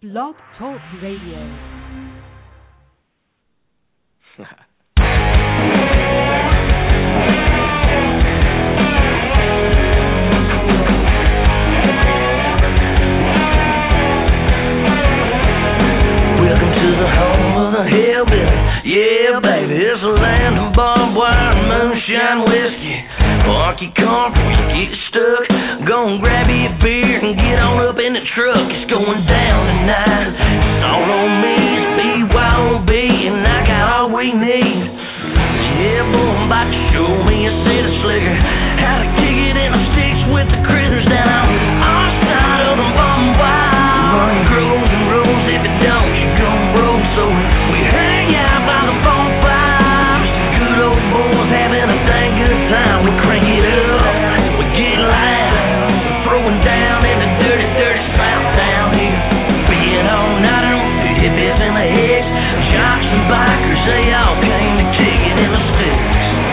Blog Talk Radio. Yeah, baby, it's a land of barbed wire and moonshine whiskey. Park your car before you get stuck. Go and grab you a beer and get on up in the truck. It's going down tonight. It's all on me. It's BYOB and I got all we need. Yeah, boy, I'm about to show me a set of slicker. How to kick it in the sticks with the critters down on our side of the barbed wire. Money grows and rolls. If it don't, you gon' roll. So we hang out by the bonfire. Just a good old boys having a dang good time. We crank it up, we get loud. We're throwing down in the dirty, dirty south down here. Being all night on hippies and the hicks, jocks and bikers, they all came to kick it in the sticks.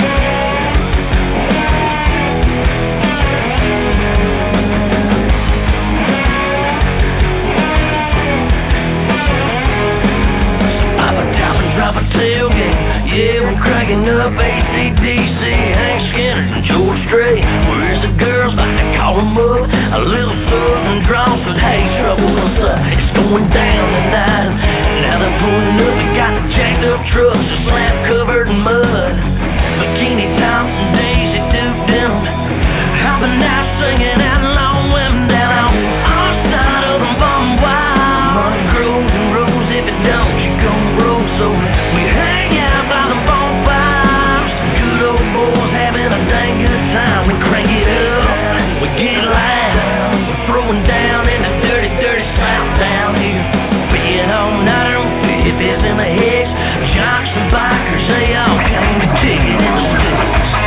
Drop a tailgate, yeah, we're cracking up AC/DC, Hank Skinner and George Strait. Where's the girls? About to call them up. A little southern draw said, hey, trouble, what's up? It's going down tonight. Now they're pulling up, we got the jacked up trucks, a slab covered in mud. Bikini tops and Daisy Duke denim. Hopping out singing out long women down on our side of the bum wire. Money grows and rolls, if it don't, you gon' roll. So we hang out by the bonfire. Some good old boys having a dang good time. We crank it up, we get loud. We're throwing down in the dirty, dirty south down here. Being all night on hippies and the hicks, jocks and bikers, they all came to kick it in the sticks.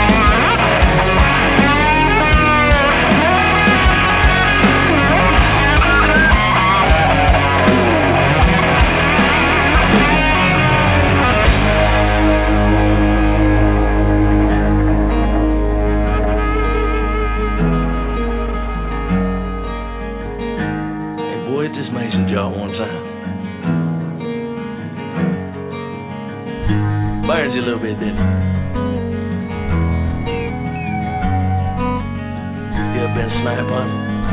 Burns you a little bit, didn't it? You ever been sniped on?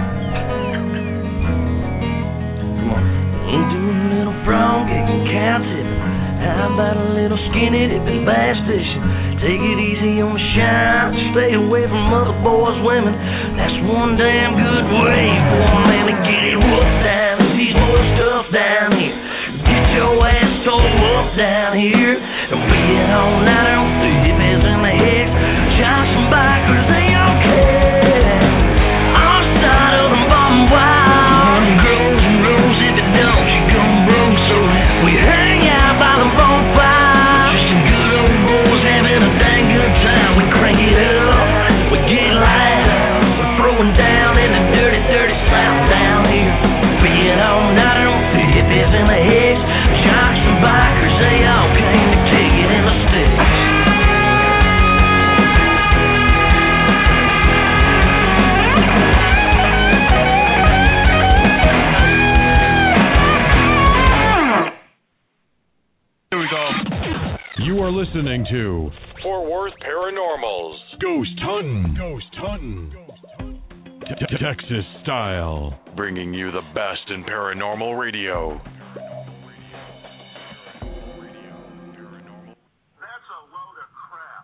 Come on. Do a little frog kicking, cow tipping. How about a little skinny dipping, bass fishing? Take it easy on the shine. Stay away from other boys' women. That's one damn good way for a man to get it whooped down. These boys stuff down here. Get your ass tore up down here. And being all night on the hippies and the hicks, jocks and bikers, they all care. Our side of the bottom wire. Money grows and rolls, if it don't, you gon' roll. So we hang out by the bonfire. Just some good old boys having a dang good time. We crank it up, we get loud. We're throwing down in the dirty, dirty south down here. Being all night on the hippies and the hicks, jocks and bikers, they all came to take it in the sticks. Here we go. You are listening to Fort Worth Paranormals. Ghost Hunting. Ghost Hunting. Texas style. Bringing you the best in paranormal radio. That's a load of crap.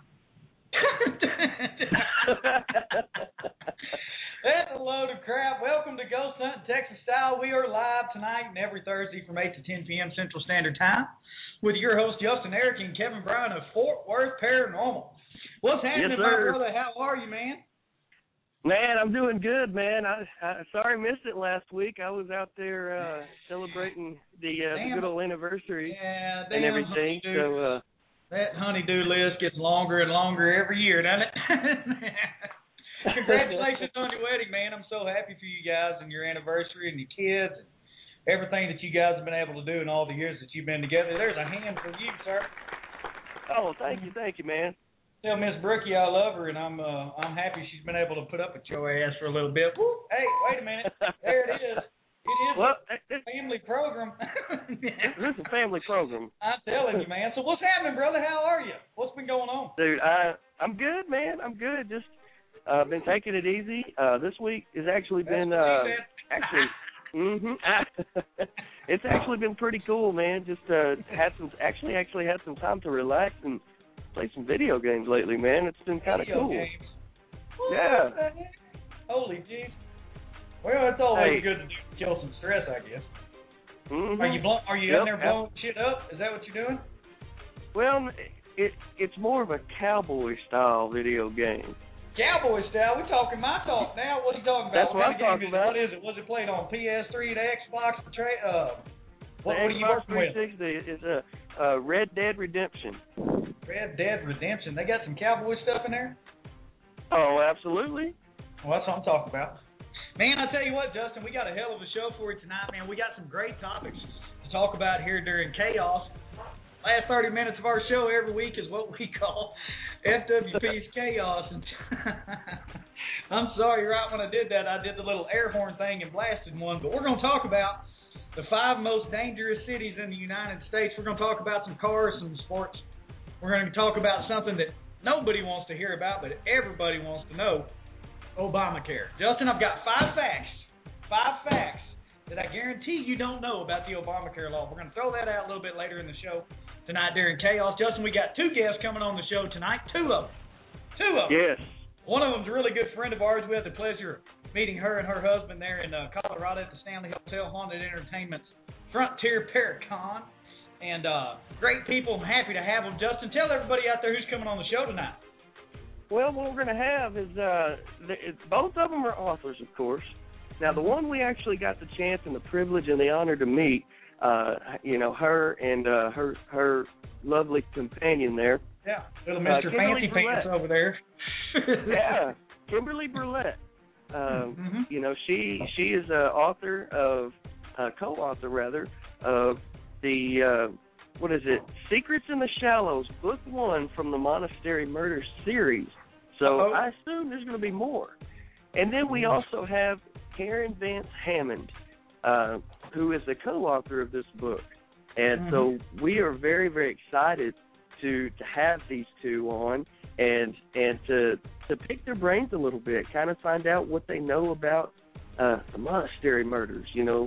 That's a load of crap. Welcome to Ghost Hunting Texas Style. We are live tonight and every Thursday from 8 to 10 p.m. Central Standard Time with your hosts, Justin Eric and Kevin Brown of Fort Worth Paranormal. What's happening, Yes, my sir. brother? How are you, man? Man, I'm doing good, man. I sorry I missed it last week. I was out there celebrating the good old anniversary and everything. So that honey-do list gets longer and longer every year, doesn't it? Congratulations on your wedding, man. I'm so happy for you guys and your anniversary and your kids and everything that you guys have been able to do in all the years that you've been together. There's a hand for you, sir. Oh, thank you, man. Tell Miss Brookie I love her, and I'm happy she's been able to put up with your ass for a little bit. Woo! Hey, wait a minute. There it is. is a family program. This is a family program. I'm telling you, man. So what's happening, brother? How are you? What's been going on? Dude, I'm good, man. I'm good. Just been taking it easy. This week has actually been it's actually been pretty cool, man. Just had some time to relax and play some video games lately, man. It's been kind of cool. Games. Yeah. Holy jeez. Well, it's always good to kill some stress, I guess. Mm-hmm. Are you in there blowing shit up? Is that what you're doing? Well, it's more of a cowboy-style video game. Cowboy style? We're talking my talk now. What are you talking about? That's what I'm talking about. What is it? Was it played on PS3, the Xbox, what are you Xbox working with? 360 is a Red Dead Redemption. Red Dead Redemption. They got some cowboy stuff in there? Oh, absolutely. Well, that's what I'm talking about. Man, I tell you what, Justin, we got a hell of a show for you tonight, man. We got some great topics to talk about here during Chaos. Last 30 minutes of our show every week is what we call FWP's Chaos. And I'm sorry, right when I did that, I did the little air horn thing and blasted one. But we're going to talk about the 5 most dangerous cities in the United States. We're going to talk about some cars, some sports. We're going to talk about something that nobody wants to hear about, but everybody wants to know. Obamacare. Justin, I've got 5 facts that I guarantee you don't know about the Obamacare law. We're going to throw that out a little bit later in the show tonight during Chaos. Justin, we got 2 guests coming on the show tonight. 2 of them. Yes. One of them's a really good friend of ours. We had the pleasure of meeting her and her husband there in Colorado at the Stanley Hotel Haunted Entertainment's Frontier Paracon. And great people. I'm happy to have them. Justin, tell everybody out there who's coming on the show tonight. Well, what we're going to have is both of them are authors, of course. Now, the one we actually got the chance and the privilege and the honor to meet, her and her lovely companion there. Yeah, little Mr. Fancy Pants over there. Yeah, Kimberly Burlett. She is co-author rather of the Secrets in the Shallows, Book 1 from the Monastery Murders series. So I assume there's going to be more. And then we also have Karen Vance Hammond, who is the co-author of this book. And so we are very, very excited to have these 2 on and to pick their brains a little bit, kind of find out what they know about the monastery murders,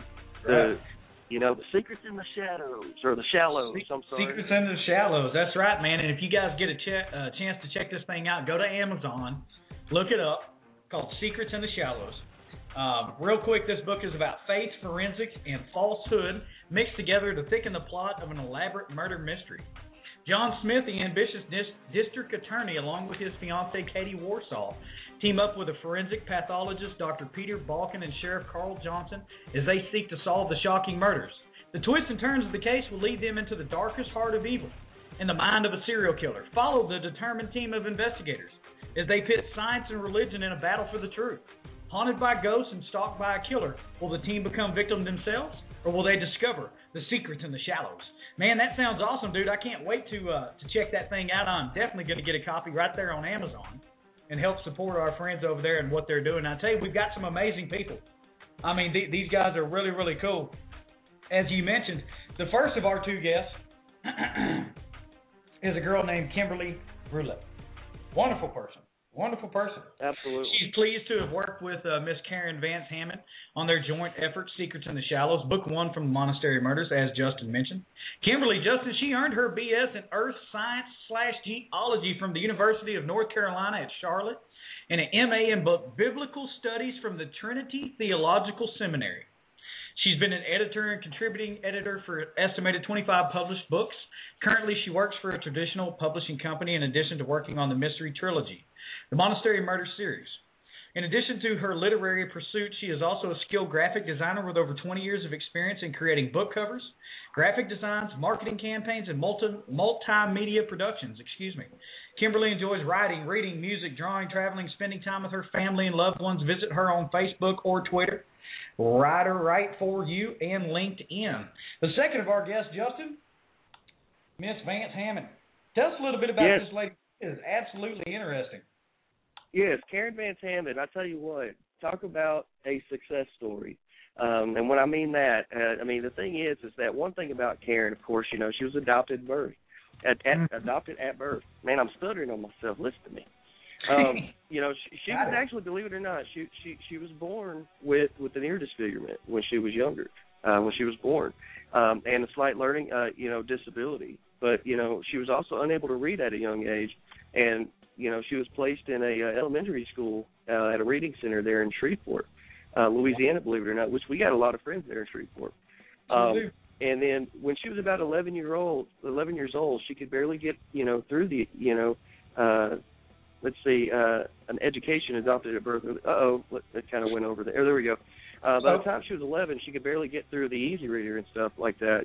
the Secrets in the Shadows, or the Shallows, I'm sorry. Secrets in the Shallows, that's right, man. And if you guys get a chance to check this thing out, go to Amazon, look it up, called Secrets in the Shallows. Real quick, this book is about faith, forensics, and falsehood mixed together to thicken the plot of an elaborate murder mystery. John Smith, the ambitious district attorney, along with his fiancée, Katie Warsaw, team up with a forensic pathologist, Dr. Peter Balkin, and Sheriff Carl Johnson as they seek to solve the shocking murders. The twists and turns of the case will lead them into the darkest heart of evil, in the mind of a serial killer. Follow the determined team of investigators as they pit science and religion in a battle for the truth. Haunted by ghosts and stalked by a killer, will the team become victims themselves, or will they discover the secrets in the shallows? Man, that sounds awesome, dude. I can't wait to check that thing out. I'm definitely going to get a copy right there on Amazon and help support our friends over there and what they're doing. I tell you, we've got some amazing people. I mean, these guys are really, really cool. As you mentioned, the first of our 2 guests is a girl named Kimberly Brulette. Wonderful person. Absolutely. She's pleased to have worked with Miss Karen Vance Hammond on their joint effort, Secrets in the Shallows, Book 1 from the Monastery Murders, as Justin mentioned. Kimberly, Justin, she earned her BS in Earth Science/Geology from the University of North Carolina at Charlotte and an MA in Biblical Studies from the Trinity Theological Seminary. She's been an editor and contributing editor for estimated 25 published books. Currently, she works for a traditional publishing company in addition to working on the Mystery Trilogy, the Monastery Murder series. In addition to her literary pursuits, she is also a skilled graphic designer with over 20 years of experience in creating book covers, graphic designs, marketing campaigns, and multimedia productions. Kimberly enjoys writing, reading, music, drawing, traveling, spending time with her family and loved ones. Visit her on Facebook or Twitter. Writer Right For You and LinkedIn. The second of our guests, Justin, Miss Vance Hammond. Tell us a little bit about this lady. It is absolutely interesting. Yes, Karen Vance Hammond, I tell you what, talk about a success story. And when I mean that, the thing is that one thing about Karen, of course, she was adopted at birth. Adopted at birth. Man, I'm stuttering on myself. Listen to me. She was actually, believe it or not, she was born with an ear disfigurement when she was younger, when she was born, and a slight learning, disability. But she was also unable to read at a young age, and she was placed in a elementary school at a reading center there in Shreveport, Louisiana, believe it or not, which we got a lot of friends there in Shreveport. And then when she was about 11 years old, she could barely get, through the, an education adopted at birth. That kind of went over there. There we go. By the time she was 11, she could barely get through the easy reader and stuff like that,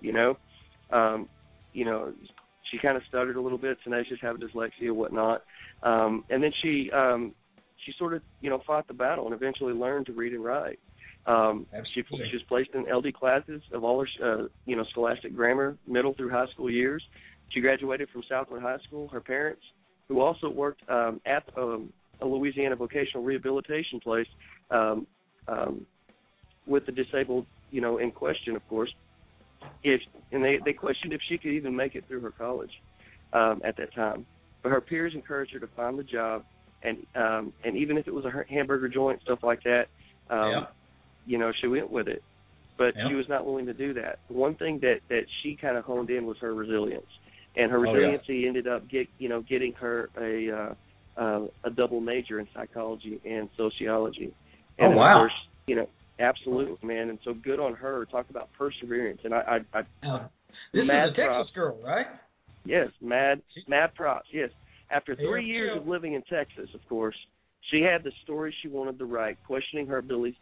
she kind of stuttered a little bit, tenacious, having dyslexia and whatnot. And then she sort of, fought the battle and eventually learned to read and write. She was placed in LD classes of all her, scholastic grammar, middle through high school years. She graduated from Southwood High School. Her parents, who also worked at a Louisiana vocational rehabilitation place with the disabled, in question, of course, they questioned if she could even make it through her college at that time. But her peers encouraged her to find the job, and even if it was a hamburger joint, stuff like that, she went with it. But she was not willing to do that. The one thing that she kind of honed in was her resilience, and her resiliency ended up getting her a double major in psychology and sociology. And of course, absolutely, man. And so good on her. Talk about perseverance. And this is a Texas girl, right? Yes, mad props. Yes. After 3 years of living in Texas, of course, she had the story she wanted to write, questioning her abilities.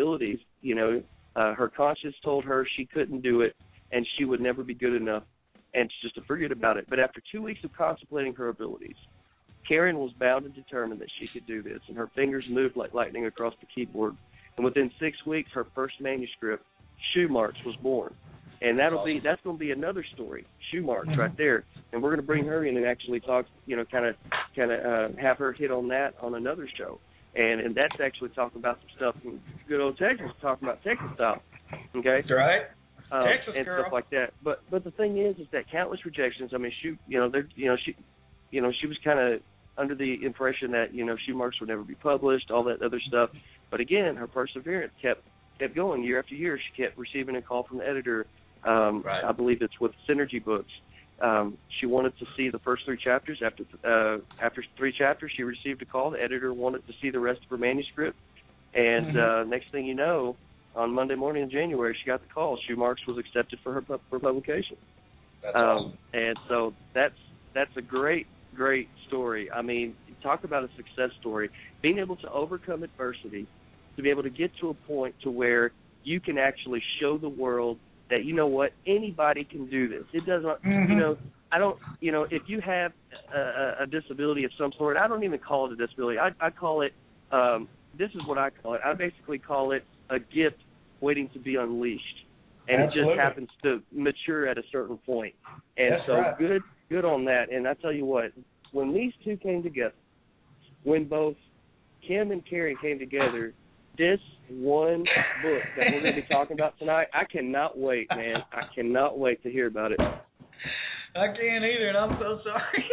Her conscience told her she couldn't do it, and she would never be good enough, and just to forget about it. But after 2 weeks of contemplating her abilities, Karen was bound and determined that she could do this, and her fingers moved like lightning across the keyboard. And within 6 weeks, her first manuscript, Shoe Marks, was born. And that's going to be another story, Shoe Marks, right there. And we're going to bring her in and actually talk, kind of have her hit on that on another show. And that's actually talking about some stuff from good old Texas, talking about Texas style. Okay? That's right. Texas and girl. Stuff like that. But the thing is that countless rejections. I mean, she was kind of under the impression that Shoe Marks would never be published, all that other stuff. But again, her perseverance kept going year after year. She kept receiving a call from the editor. I believe it's with Synergy Books. She wanted to see the first 3 chapters. After 3 chapters, she received a call. The editor wanted to see the rest of her manuscript. And next thing you know, on Monday morning in January, she got the call. Shoe Marks was accepted for publication. That's awesome. And so that's a great story. I mean, talk about a success story. Being able to overcome adversity, to be able to get to a point to where you can actually show the world that, anybody can do this. It doesn't, if you have a disability of some sort, I don't even call it a disability. I call it, this is what I call it. I basically call it a gift waiting to be unleashed. And Absolutely. It just happens to mature at a certain point. And That's so right. good on that. And I tell you what, when these two came together, when both Kim and Karen came together, this one book that we're going to be talking about tonight, I cannot wait, man. I cannot wait to hear about it. I can't either, and I'm so sorry.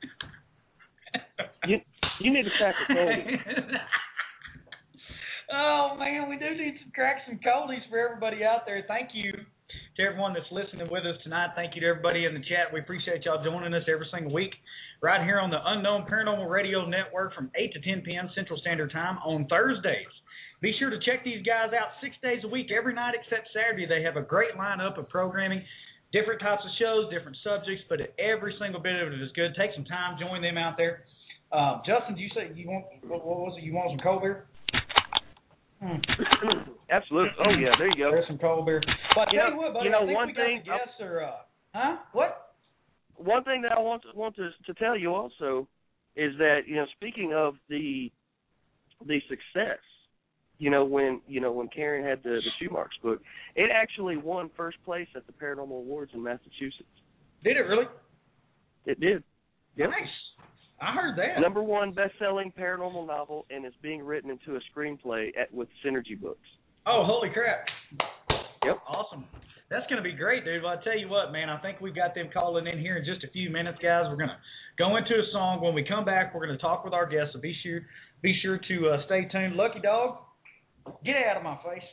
You need to crack a coldie. Oh, man, we do need to crack some coldies for everybody out there. Thank you to everyone that's listening with us tonight. Thank you to everybody in the chat. We appreciate y'all joining us every single week right here on the Unknown Paranormal Radio Network from 8 to 10 p.m. Central Standard Time on Thursdays. Be sure to check these guys out 6 days a week, every night except Saturday. They have a great lineup of programming, different types of shows, different subjects, but every single bit of it is good. Take some time, join them out there. Justin, you say you want, what was it? You want some cold beer? Absolutely. Oh, yeah, there you go. There's some cold beer. But tell you what, buddy, I think one we got thing, the guests are, What? One thing that I want to tell you also is that, speaking of the success, when Karen had the Shoe Marks book, it actually won first place at the Paranormal Awards in Massachusetts. Did it really? It did. Yep. Nice. I heard that. #1 best-selling paranormal novel, and it's being written into a screenplay with Synergy Books. Oh, holy crap. Yep. Awesome. That's going to be great, dude. Well, I tell you what, man, I think we've got them calling in here in just a few minutes, guys. We're going to go into a song. When we come back, we're going to talk with our guests, so be sure to stay tuned. Lucky Dog, get out of my face.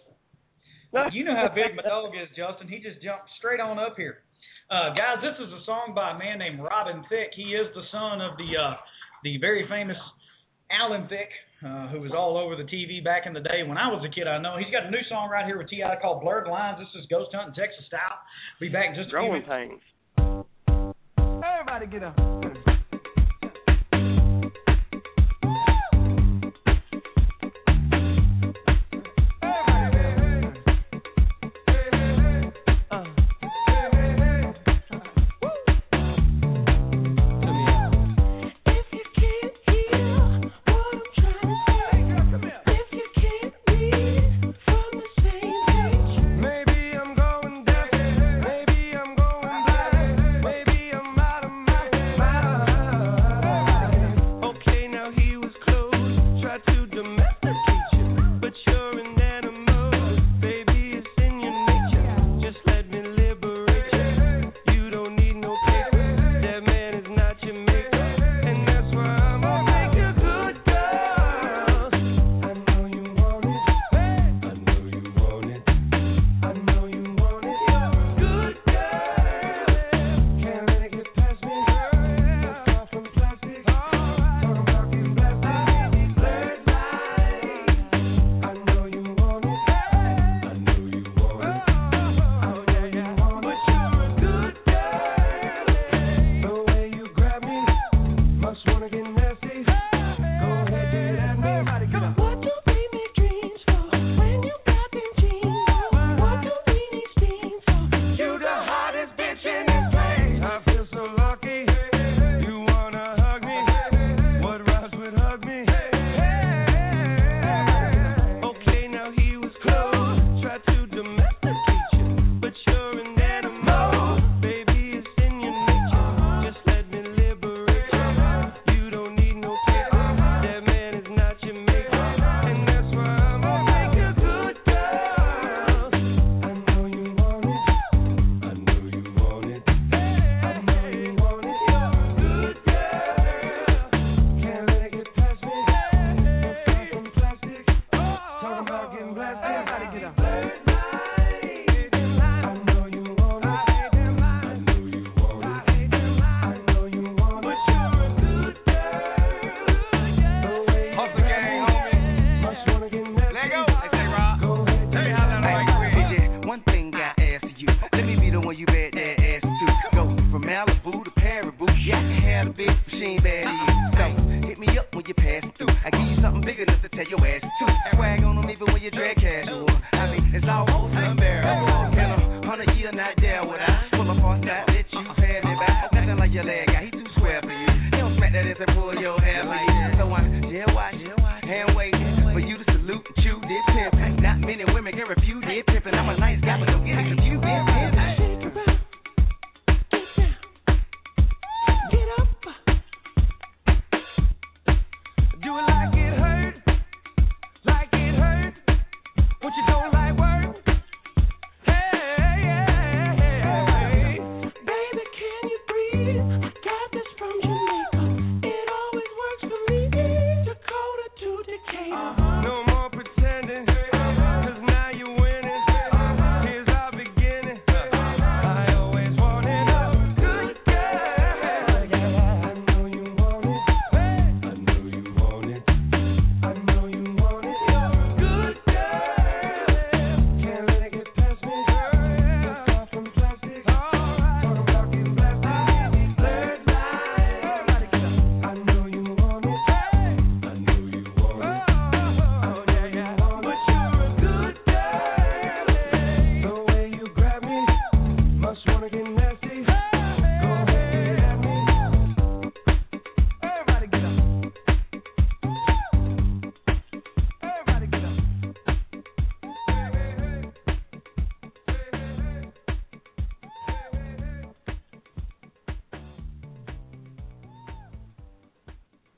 You know how big my dog is, Justin. He just jumped straight on up here. Guys, this is a song by a man named Robin Thicke. He is the son of the very famous Alan Thicke, who was all over the TV back in the day when I was a kid. I know he's got a new song right here with T.I. called Blurred Lines. This is Ghost Hunting Texas Style. Be back in just a few minutes. Growing pains. Everybody get up.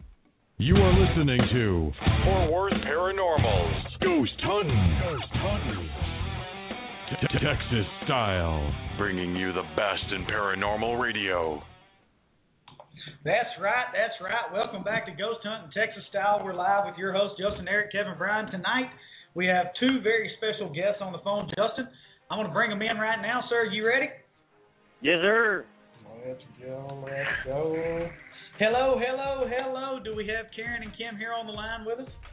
You are listening to Fort Worth Paranormals. Ghost Hunting. Texas Style. Bringing you the best in paranormal radio. That's right. Welcome back to Ghost Hunting Texas Style. We're live with your host, Justin Eric, Kevin Bryan. Tonight, we have two very special guests on the phone. Justin, I'm going to bring them in right now, sir. You ready? Yes, sir. Let's go. Hello. Do we have Karen and Kim here on the line with us?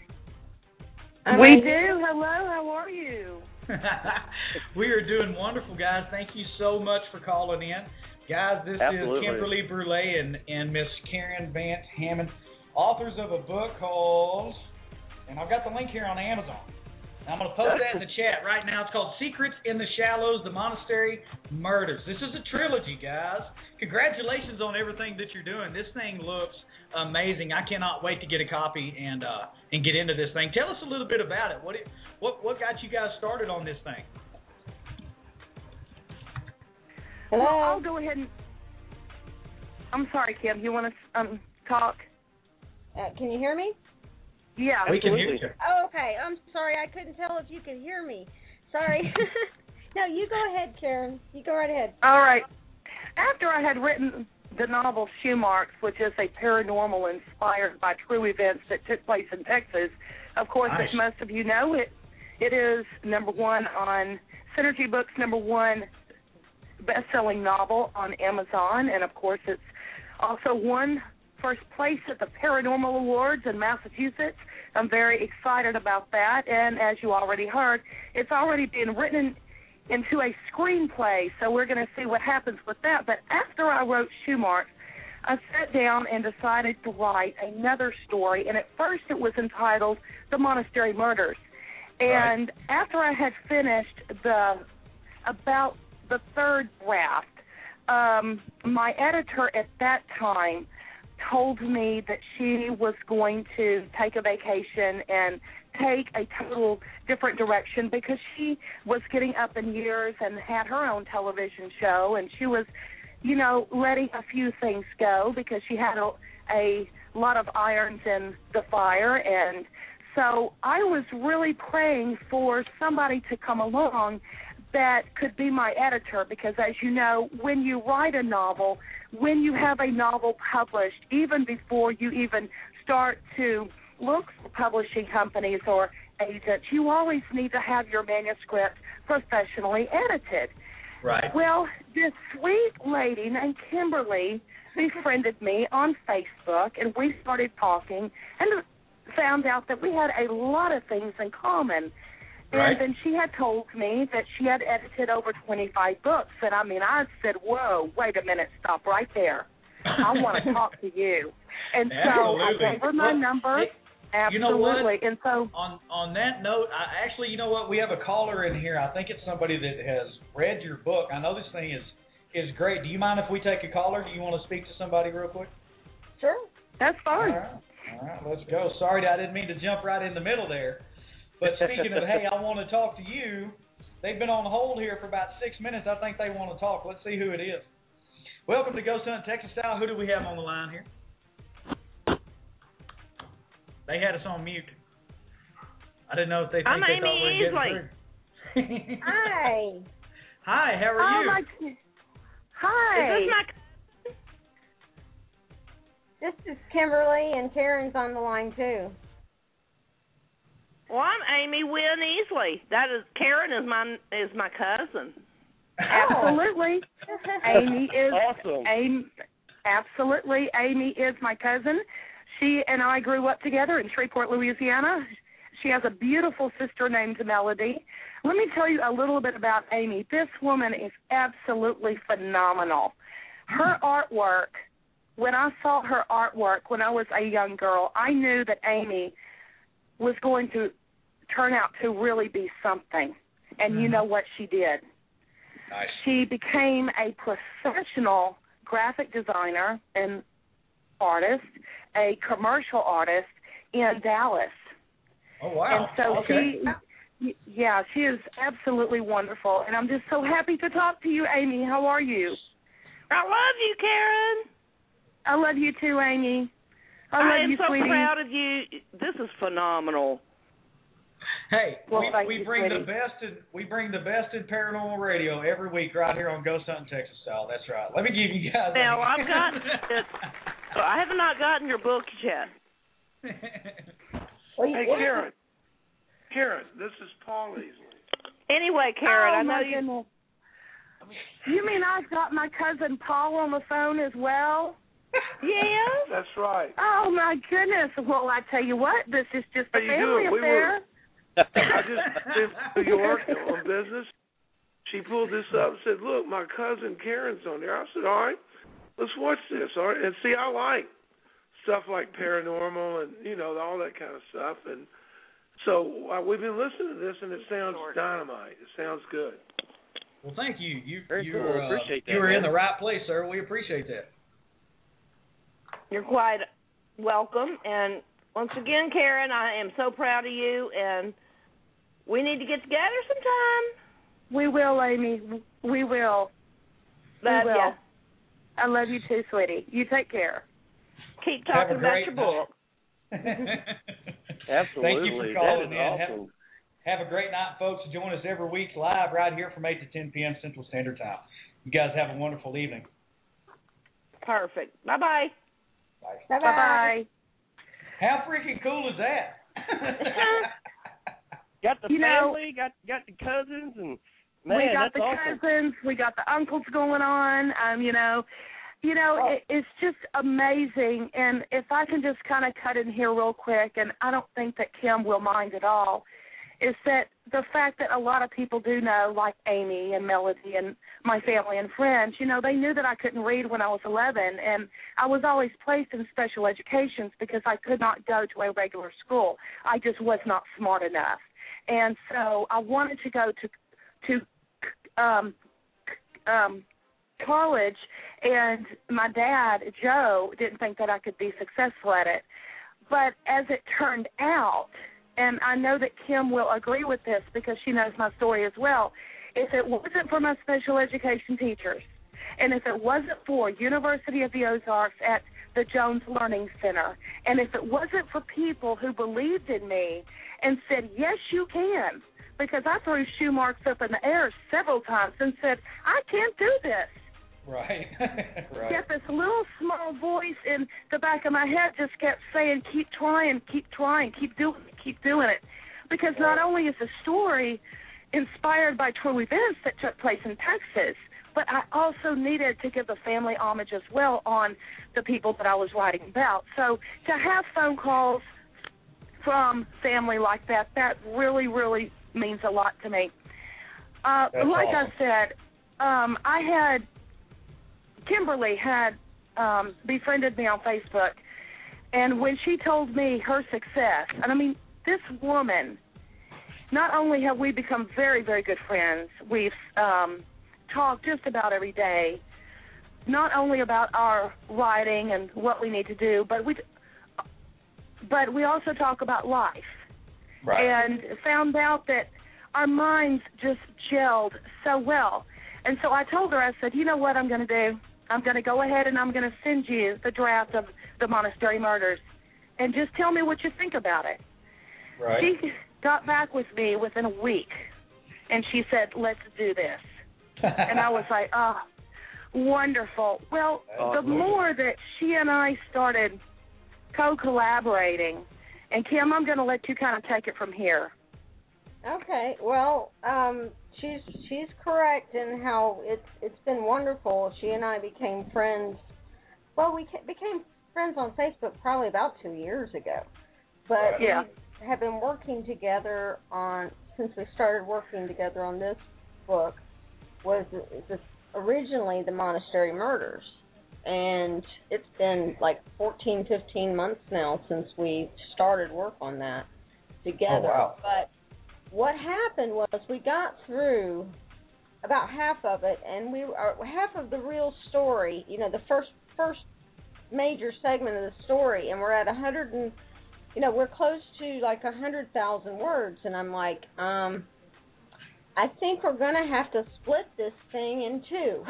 We do. Hello, how are you? We are doing wonderful, guys. Thank you so much for calling in. Guys, this Absolutely. is Kimberly Brule and Miss Karen Vance Hammond, authors of a book called, and I've got the link here on Amazon. I'm going to post that in the chat right now. It's called Secrets in the Shallows, The Monastery Murders. This is a trilogy, guys. Congratulations on everything that you're doing. This thing looks amazing. I cannot wait to get a copy and get into this thing. Tell us a little bit about it. What got you guys started on this thing? Hello. Well, I'll go ahead and... I'm sorry, Kim. You want to talk? Can you hear me? Yeah. We can hear you. Oh, okay. I'm sorry. I couldn't tell if you could hear me. Sorry. No, you go ahead, Karen. You go right ahead. All right. After I had written the novel Shoe Marks, which is a paranormal inspired by true events that took place in Texas, of course, nice. As most of you know, it is number one on Synergy Books, number one best-selling novel on Amazon, and of course it's also won first place at the Paranormal Awards in Massachusetts. I'm very excited about that, and as you already heard, it's already been written into a screenplay, so we're going to see what happens with that. But after I wrote Shoe Marks, I sat down and decided to write another story, and at first it was entitled The Monastery Murders. And after I had finished about the third draft, my editor at that time told me that she was going to take a vacation and take a total different direction because she was getting up in years and had her own television show, and she was, letting a few things go because she had a lot of irons in the fire. And so I was really praying for somebody to come along that could be my editor because, as you know, when you write a novel, when you have a novel published, even before you even start to look for publishing companies or agents, you always need to have your manuscript professionally edited. Right. Well, this sweet lady named Kimberly befriended me on Facebook, and we started talking and found out that we had a lot of things in common. And then she had told me that she had edited over 25 books. And, I said, whoa, wait a minute, stop right there. I want to talk to you. And so I gave her my number. Absolutely. You know what? And so on that note, actually, you know what? We have a caller in here. I think it's somebody that has read your book. I know this thing is great. Do you mind if we take a caller? Do you want to speak to somebody real quick? Sure. That's fine. All right, let's go. Sorry, I didn't mean to jump right in the middle there. But speaking of, hey, I want to talk to you. They've been on hold here for about 6 minutes. I think they want to talk. Let's see who it is. Welcome to Ghost Hunting Texas Style. Who do we have on the line here? They had us on mute. I didn't know if they think they thought we were getting through. Hi. Hi, how are you? Hi. This is Kimberly, and Karen's on the line, too. Well, I'm Amy Wynn Easley. Karen is my cousin. Absolutely. Amy is awesome. Absolutely. Amy is my cousin. She and I grew up together in Shreveport, Louisiana. She has a beautiful sister named Melody. Let me tell you a little bit about Amy. This woman is absolutely phenomenal. Her artwork, when I saw her artwork when I was a young girl, I knew that Amy was going to turn out to really be something. And you know what she did? Nice. She became a professional graphic designer and artist, a commercial artist in Dallas. Oh, wow. And so she is absolutely wonderful. And I'm just so happy to talk to you, Amy. How are you? I love you, Karen. I love you too, Amy. I am love you, so sweetie. proud of you. This is phenomenal. Hey, Well, we bring the best in paranormal radio every week right here on Ghost Hunting Texas Style. That's right. Let me give you guys. Now I've got it. I have not gotten your book yet. Hey, Karen, this is Paul Easley. Anyway, Karen, oh, I know my you. Goodness. You mean I've got my cousin Paul on the phone as well? Yeah. That's right. Oh my goodness! Well, I tell you what, this is just a family affair. I just been to New York on business. She pulled this up and said, "Look, my cousin Karen's on there." I said, "All right, let's watch this." All right, and see, I like stuff like paranormal and all that kind of stuff, and so we've been listening to this, and it sounds dynamite. It sounds good. Well, thank you. You appreciate that, you were in man. the right place, sir. We appreciate that. You're quite welcome. And once again, Karen, I am so proud of you, and we need to get together sometime. We will, Amy. We will. Love ya. I love you too, sweetie. You take care. Keep talking about your book. Absolutely. Thank you for calling in. Awesome. Have a great night, folks. Join us every week live right here from 8 to 10 p.m. Central Standard Time. You guys have a wonderful evening. Perfect. Bye-bye. Bye. Bye. How freaking cool is that? Got the family, got the cousins, and man, we got that's the awesome. cousins, we got the uncles going on. It's just amazing. And if I can just kind of cut in here real quick, and I don't think that Kim will mind at all, is that the fact that a lot of people do know, like Amy and Melody and my family and friends, they knew that I couldn't read when I was 11, and I was always placed in special educations because I could not go to a regular school. I just was not smart enough. And so I wanted to go to college, and my dad, Joe, didn't think that I could be successful at it. But as it turned out, and I know that Kim will agree with this because she knows my story as well, if it wasn't for my special education teachers, and if it wasn't for University of the Ozarks at the Jones Learning Center, and if it wasn't for people who believed in me and said, yes, you can, because I threw shoe marks up in the air several times and said, I can't do this. Right. Right. Yet this little small voice in the back of my head just kept saying, keep trying, keep doing it. Because not only is the story inspired by true events that took place in Texas, but I also needed to give the family homage as well on the people that I was writing about. So to have phone calls from family like that, that really, really means a lot to me. Like awesome. I said, Kimberly had befriended me on Facebook, and when she told me her success, and I mean, this woman, not only have we become very, very good friends, we've talked just about every day, not only about our writing and what we need to do, but we also talk about life. Right. And found out that our minds just gelled so well. And so I told her, I said, you know what I'm going to do? I'm going to go ahead and I'm going to send you the draft of the Monastery Murders, and just tell me what you think about it. Right. She got back with me within a week, and she said, let's do this. And I was like, oh, wonderful. Well, the more that she and I started co-collaborating, and Kim, I'm going to let you kind of take it from here. Okay. Well, she's correct in how it's been wonderful. She and I became friends. Well, we became friends on Facebook probably about 2 years ago. But we have been working together since we started working together on this book, was originally the Monastery Murders. And it's been like 14, 15 months now since we started work on that together. Oh, wow. But what happened was we got through about half of it, and we are half of the real story, the first major segment of the story, and we're at 100 and, we're close to like 100,000 words, and I'm like, I think we're going to have to split this thing in two.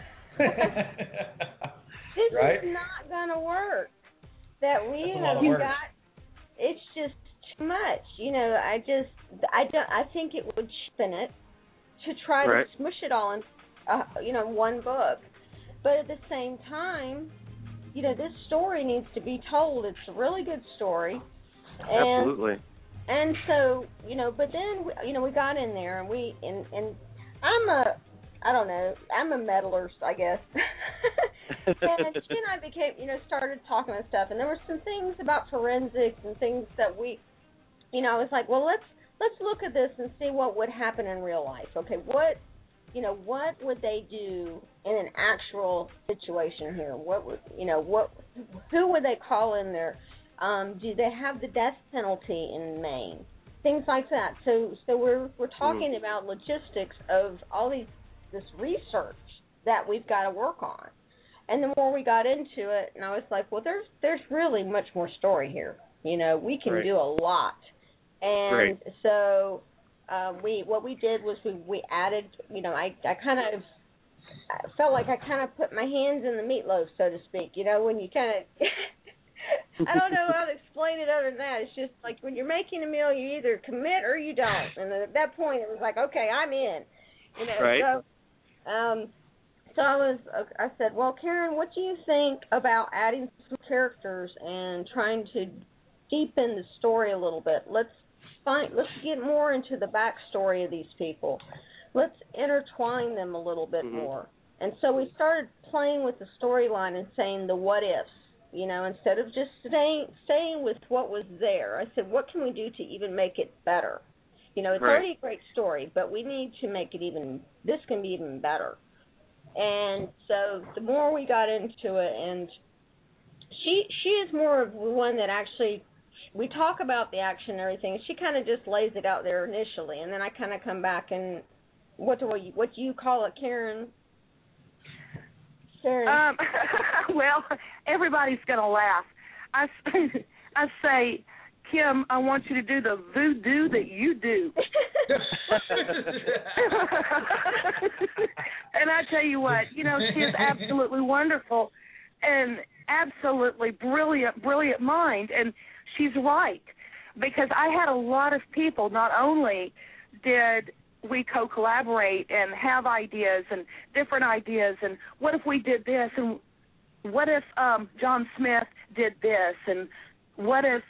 This is not going to work. That we have got, it's just too much. I think it would cheapen it to try to smush it all in, one book. But at the same time, this story needs to be told. It's a really good story. Absolutely. And so, but then, we got in there and I'm a meddler, I guess. And she and I became, started talking and stuff, and there were some things about forensics and things that we, I was like, well, let's look at this and see what would happen in real life. Okay, what would they do in an actual situation here? What would, who would they call in there? Do they have the death penalty in Maine? Things like that. So we're talking about logistics of all this research that we've got to work on. And the more we got into it, and I was like, well, there's really much more story here. We can do a lot. And so what we did was we added, I kind of felt like I kind of put my hands in the meatloaf, so to speak. When you kind of I don't know how to explain it other than that. It's just like when you're making a meal, you either commit or you don't. And at that point, it was like, okay, I'm in. Right. So I said, well, Karen, what do you think about adding some characters and trying to deepen the story a little bit? Let's get more into the backstory of these people. Let's intertwine them a little bit more. And so we started playing with the storyline and saying the what ifs. Instead of just staying with what was there, I said, what can we do to even make it better? It's already a great story, but we need to make it this can be even better. And so the more we got into it, and she is more of the one that actually, we talk about the action and everything, she kind of just lays it out there initially, and then I kind of come back and, what do you call it, Karen? Well, everybody's going to laugh. I say, Kim, I want you to do the voodoo that you do. And I tell you what, she is absolutely wonderful and absolutely brilliant mind. And she's right, because I had a lot of people, not only did we co-collaborate and have ideas and different ideas, and what if we did this, and what if John Smith did this, and what if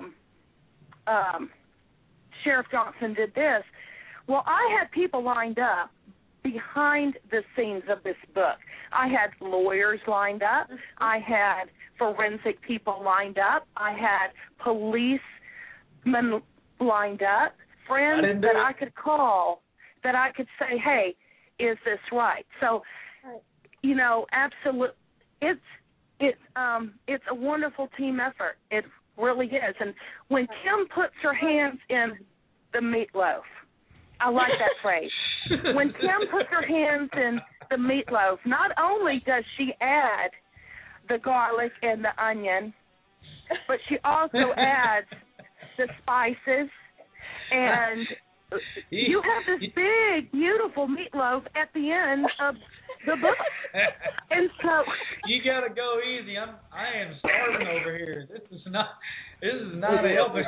Sheriff Johnson did this. Well, I had people lined up behind the scenes of this book. I had lawyers lined up. I had forensic people lined up. I had policemen lined up, friends that I could call, that I could say, hey, is this right? So, absolutely, it's a wonderful team effort. It really is. And when Kim puts her hands in the meatloaf, I like that phrase. When Kim puts her hands in the meatloaf, not only does she add the garlic and the onion, but she also adds the spices, and you have this big, beautiful meatloaf at the end of the book. And so you gotta go easy. I am starving over here. This is not a helping.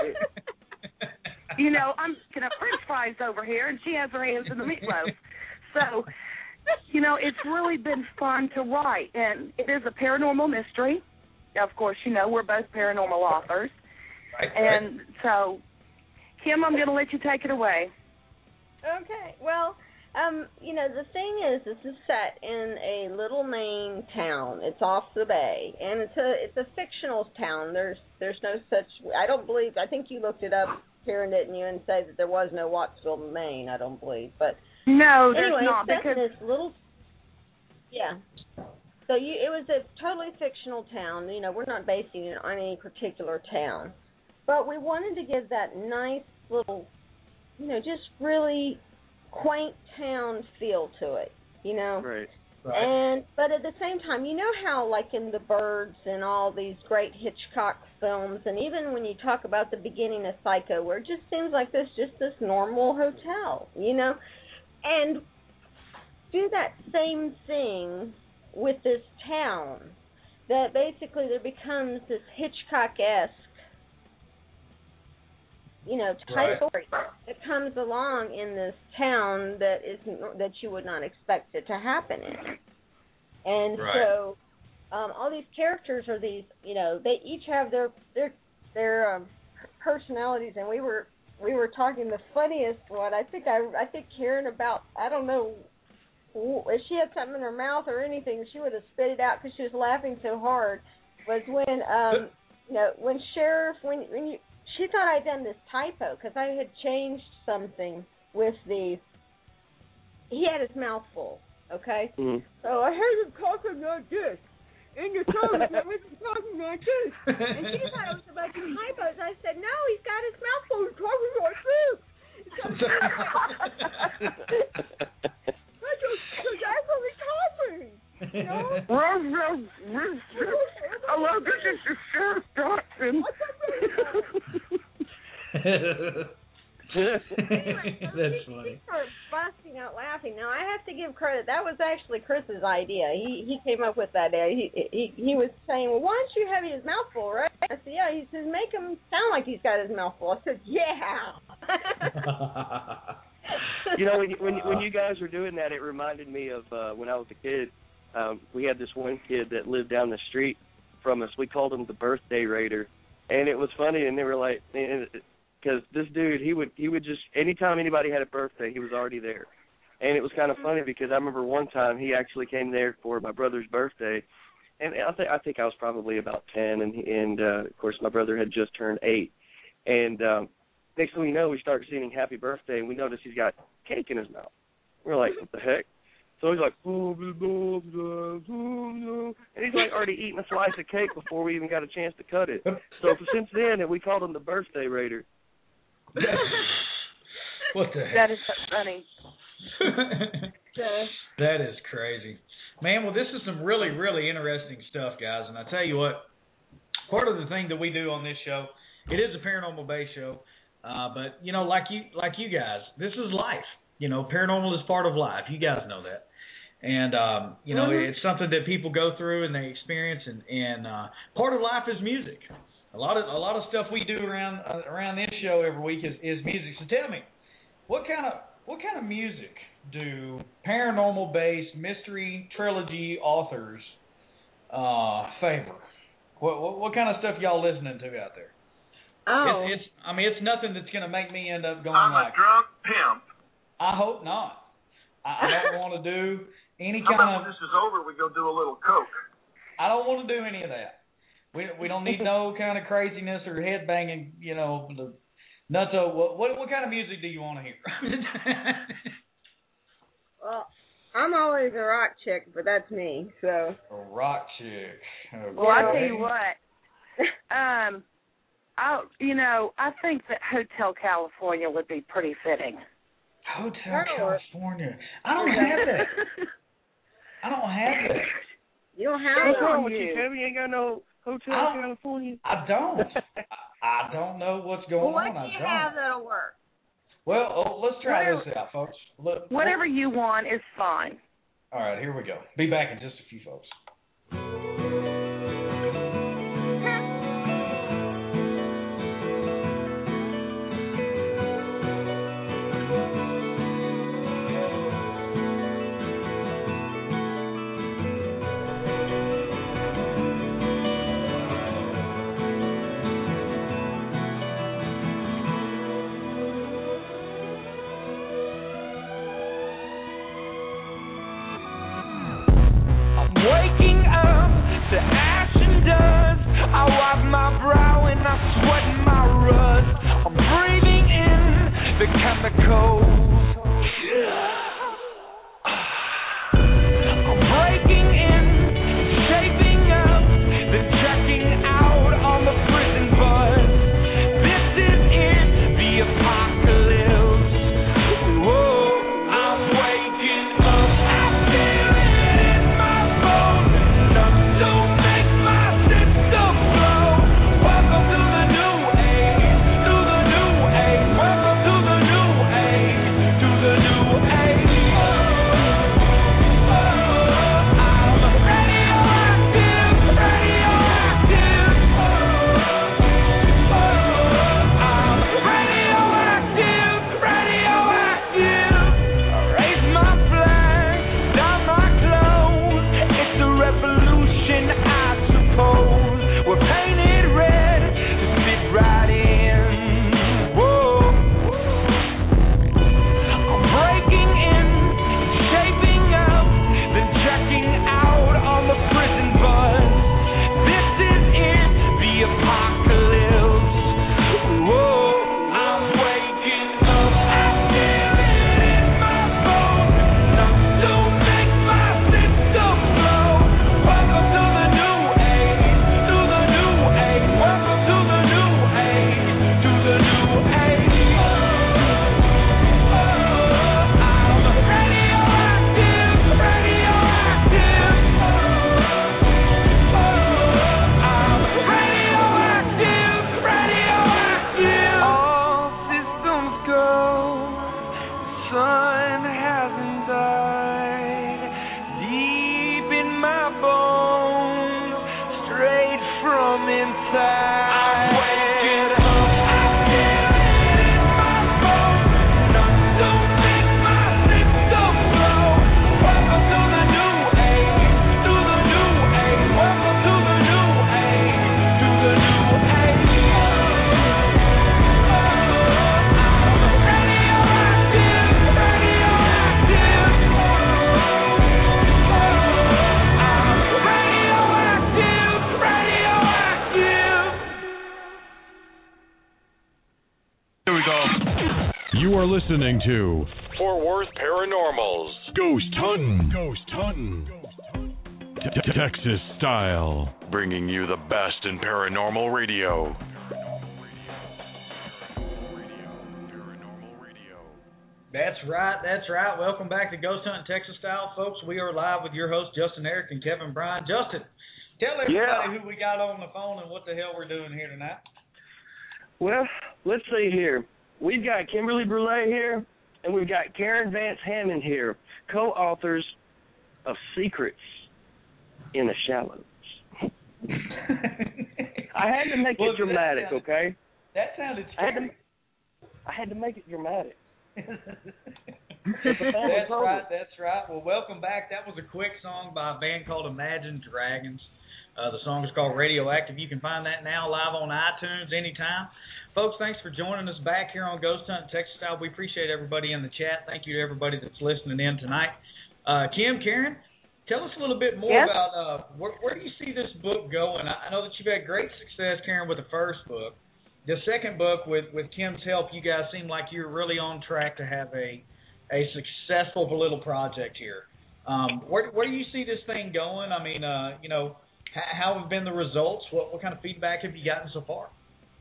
I'm making French fries over here, and she has her hands in the meatloaf. So, it's really been fun to write, and it is a paranormal mystery. Of course, we're both paranormal authors. Right. And so, Kim, I'm going to let you take it away. Okay. Well, the thing is, this is set in a little Maine town. It's off the bay, and it's a fictional town. There's no such. I think you looked it up, Karen, didn't you, and said that there was no Wattsville, Maine. I don't believe, but no, there's anyway, not, it's set because in this little. Yeah. So it was a totally fictional town. We're not basing it on any particular town, but we wanted to give that nice little, just really quaint town feel to it, Right. But at the same time, how like in The Birds and all these great Hitchcock films, and even when you talk about the beginning of Psycho, where it just seems like this normal hotel, and do that same thing with this town, that basically there becomes this Hitchcock-esque type story that comes along in this town that you would not expect it to happen in. And so all these characters are these, they each have their personalities, and we were talking the funniest one. I think Karen about, I don't know if she had something in her mouth or anything, she would have spit it out because she was laughing so hard. Was when Sheriff, she thought I'd done this typo because I had changed something with he had his mouth full, okay? Mm-hmm. So I heard him talking like this. In your tongue, I heard him talking like this. And she thought I was about to typos. I said, no, he's got his mouth full. He's talking like this. That's what we're talking. Hello, this is the Sheriff Dawson. That's funny. He started busting out laughing. Now, I have to give credit. That was actually Chris's idea. He came up with that. He was saying, well, why don't you have his mouth full, right? I said, yeah. He says, make him sound like he's got his mouth full. I said, yeah. When you guys were doing that, it reminded me of when I was a kid. We had this one kid that lived down the street from us. We called him the Birthday Raider, and it was funny. And they were like, because this dude, he would just, anytime anybody had a birthday, he was already there. And it was kind of funny because I remember one time he actually came there for my brother's birthday, and I think I was probably about 10, and of course my brother had just turned 8, and next thing we know, we start singing Happy Birthday, and we notice he's got cake in his mouth. We're like, what the heck? So he's like, and he's like already eating a slice of cake before we even got a chance to cut it. So since then, we called him the Birthday Raider. What the heck? That is so funny. That is crazy. Man, well, this is some really, really interesting stuff, guys. And I tell you what, part of the thing that we do on this show, it is a paranormal-based show. But, like you guys, this is life. Paranormal is part of life. You guys know that. And, it's something that people go through and they experience. And part of life is music. A lot of stuff we do around this show every week is music. So tell me, what kind of music do paranormal-based mystery trilogy authors favor? What kind of stuff y'all listening to out there? Oh, it's nothing that's going to make me end up going I'm a drunk pimp. I hope not. I don't want to do any How kind about of. when this is over, we go do a little coke. I don't want to do any of that. We don't need no kind of craziness or head banging. The nutso. What kind of music do you want to hear? Well, I'm always a rock chick, but that's me. So. A rock chick. Okay. Well, I tell you what. I think that Hotel California would be pretty fitting. Hotel California. I don't have that. I don't have that. You don't have What's that. wrong with you, Kevin? You ain't got no Hotel California? I don't. I don't know what's going on. What do you have that'll work? Well, let's try this out, folks. Whatever you want is fine. All right, here we go. Be back in just a few, folks. Waking up to ash and dust, I wipe my brow and I sweat my rust. I'm breathing in the chemicals. I'm breaking in, shaping up, then checking out on the prison bus. This is it, the apocalypse. Whoa, I'm waking up. I feel it in my bones. Enough to make my system blow. Welcome to the new age. To the new age. Welcome to the new age. inside. I'm waking up. You are listening to Fort Worth Paranormal's Ghost Hunting. Texas style. Bringing you the best in paranormal radio. That's right. Welcome back to Ghost Hunting Texas Style, folks. We are live with your hosts, Justin Eric and Kevin Bryan. Justin, tell everybody who we got on the phone and what the hell we're doing here tonight. Well, let's see here. We've got Kimberly Brule here, and we've got Karen Vance Hammond here, co-authors of Secrets in the Shallows. I had to make it dramatic, okay? That sounded scary. I had to make it dramatic. That's right. Well, welcome back. That was a quick song by a band called Imagine Dragons. The song is called Radioactive. You can find that now live on iTunes anytime. Folks, thanks for joining us back here on Ghost Hunting Texas Style. We appreciate everybody in the chat. Thank you to everybody that's listening in tonight. Kim, Karen, tell us a little bit more about where do you see this book going? I know that you've had great success, Karen, with the first book. The second book, with Kim's help, you guys seem like you're really on track to have a successful little project here. Where do you see this thing going? I mean, how have been the results? What kind of feedback have you gotten so far?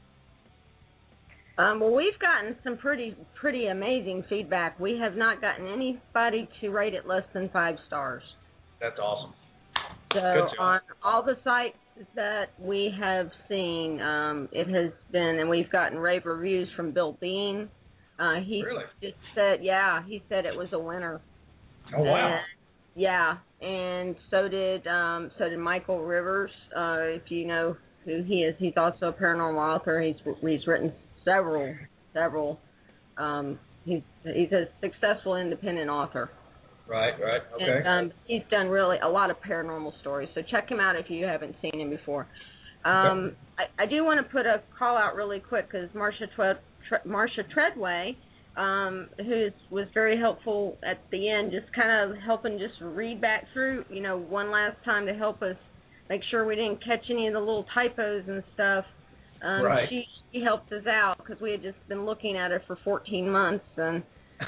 Well, we've gotten some pretty amazing feedback. We have not gotten anybody to rate it less than 5 stars. That's awesome. So on all the sites that we have seen, it has been, and we've gotten rave reviews from Bill Bean. He just said, he said it was a winner. Oh wow! And so did Michael Rivers. If you know who he is, he's also a paranormal author. He's written several. He's a successful independent author. Right. Okay. And he's done really a lot of paranormal stories. So check him out if you haven't seen him before. I do want to put a call out really quick because Marcia Treadway, who was very helpful at the end, just kind of helping just read back through, one last time to help us make sure we didn't catch any of the little typos and stuff. Right. She helped us out because we had just been looking at it for 14 months, and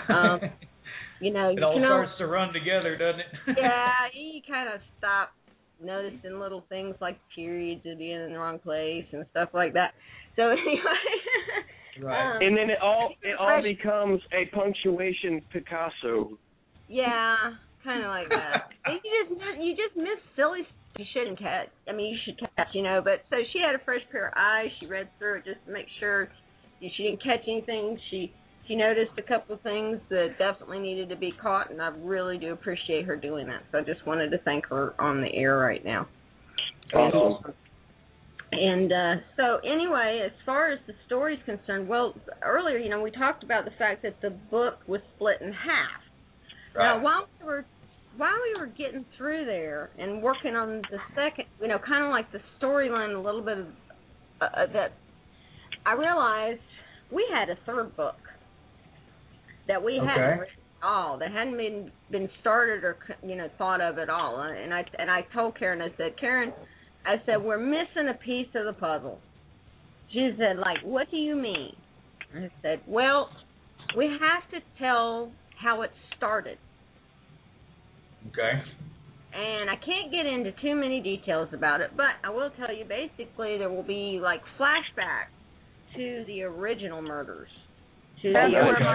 it all starts to run together, doesn't it? Yeah, you kind of stop noticing little things like periods at the end in the wrong place and stuff like that. So anyway, right. And then it all becomes a punctuation Picasso. Yeah, kind of like that. You just miss silly stuff you shouldn't catch. I mean, you should catch, But so she had a fresh pair of eyes. She read through it just to make sure she didn't catch anything. She noticed a couple of things that definitely needed to be caught, and I really do appreciate her doing that. So I just wanted to thank her on the air right now. Awesome. And so anyway, as far as the story's concerned, well, earlier, we talked about the fact that the book was split in half. Right. Now, while we were getting through there and working on the second, kind of like the storyline a little bit of that, I realized we had a third book that we hadn't written at all, that hadn't been started or thought of at all. And I told Karen, I said, we're missing a piece of the puzzle. She said, what do you mean? I said, well, we have to tell how it started. Okay. And I can't get into too many details about it, but I will tell you, basically, there will be flashbacks to the original murders. How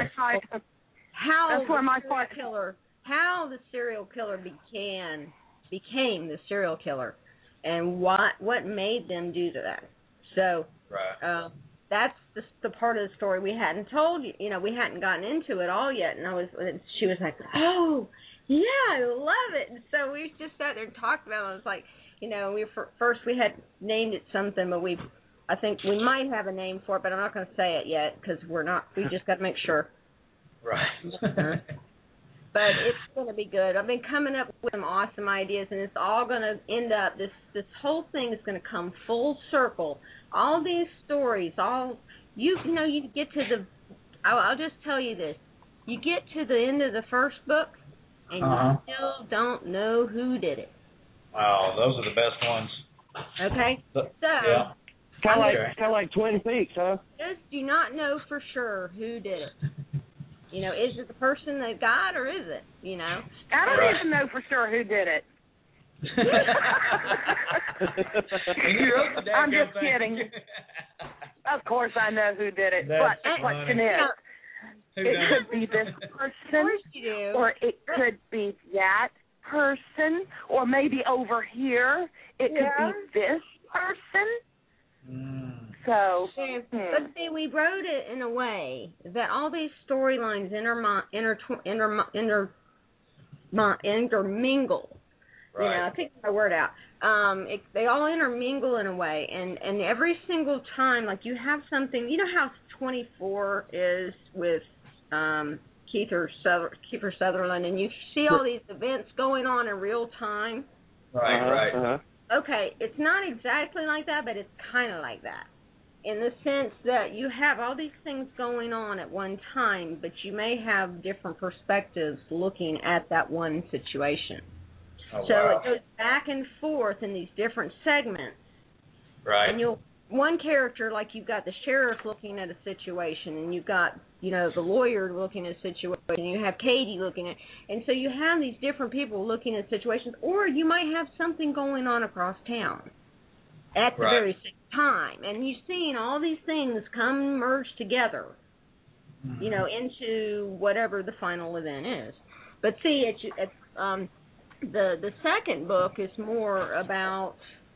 the serial killer became the serial killer, and what made them do that. So that's the part of the story we hadn't told you. We hadn't gotten into it all yet, and she was like, oh, Yeah, I love it. And so we just sat there and talked about it. I was like, first we had named it something, but I think we might have a name for it, but I'm not going to say it yet because we just got to make sure. Right. But it's going to be good. I've been coming up with some awesome ideas, and it's all going to end up, this whole thing is going to come full circle. All these stories, you get to I'll just tell you this. You get to the end of the first book, and you still don't know who did it. Wow, those are the best ones. Okay? Yeah. Kind of like Twin Peaks, huh? Just do not know for sure who did it. Is it the person they got, or is it? I don't even know for sure who did it. I'm just kidding. Of course I know who did it. But the question is, it could be this person, or it could be that person, or maybe over here, it could be this person. So, but see, we wrote it in a way that all these storylines intermingle. Right. I picked my word out. They all intermingle in a way, and every single time, like you have something. You know how 24 is with Kiefer Sutherland, and you see all these events going on in real time. Right. Okay, it's not exactly like that, but it's kind of like that. In the sense that you have all these things going on at one time, but you may have different perspectives looking at that one situation. Oh, so wow. it goes back and forth in these different segments. Right. And one character, like you've got the sheriff looking at a situation, and you've got, the lawyer looking at a situation, and you have Katie looking at, and so you have these different people looking at situations, or you might have something going on across town at the very same time, and you've seen all these things merge together, into whatever the final event is. But see, the second book is more about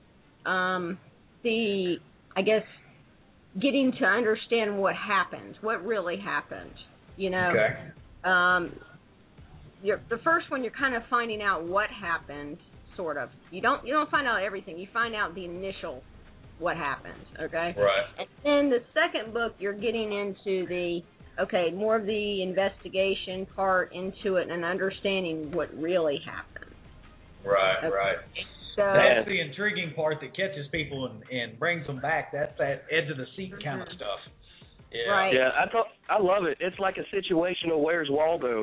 getting to understand what happened, what really happened. Okay. The first one, you're kind of finding out what happened. Sort of. You don't find out everything. You find out the initial what happened, okay? Right. And then the second book, you're getting into more of the investigation part into it and understanding what really happened. Right, okay. Right. So that's the intriguing part that catches people and brings them back. That's that edge of the seat kind of stuff. Yeah. Right. Yeah, I love it. It's like a situational Where's Waldo,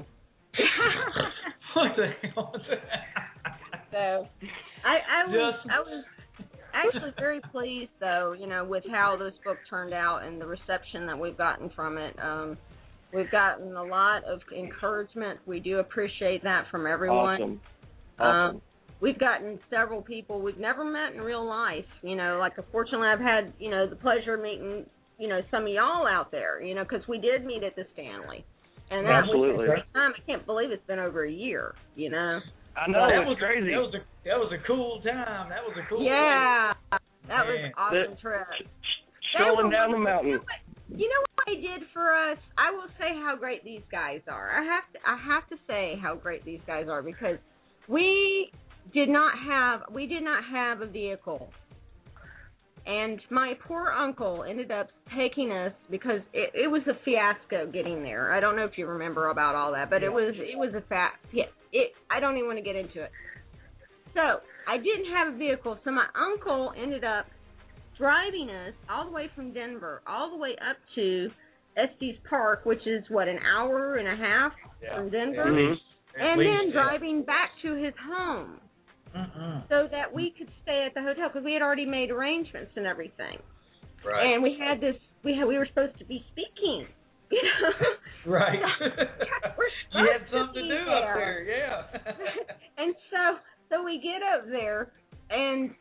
What the hell? So, I was actually very pleased, though, with how this book turned out and the reception that we've gotten from it. We've gotten a lot of encouragement. We do appreciate that from everyone. Awesome. We've gotten several people we've never met in real life. Unfortunately, I've had, the pleasure of meeting, some of y'all out there, because we did meet at the Stanley. And that Absolutely. was the first time. I can't believe it's been over a year, I know, it's crazy. That was a cool time. That was a cool Yeah, that was an awesome trip. Strolling down the mountain. You know what they did for us? I will say how great these guys are. I have to say how great these guys are, because we did not have a vehicle. And my poor uncle ended up taking us, because it was a fiasco getting there. I don't know if you remember about all that, but it was I don't even want to get into it. So I didn't have a vehicle, so my uncle ended up driving us all the way from Denver, all the way up to Estes Park, which is, an hour and a half from Denver, and then driving back to his home. So that we could stay at the hotel, because we had already made arrangements and everything. Right. And we had this. We were supposed to be speaking. Right. You had something to do there. up there, yeah. And so we get up there, and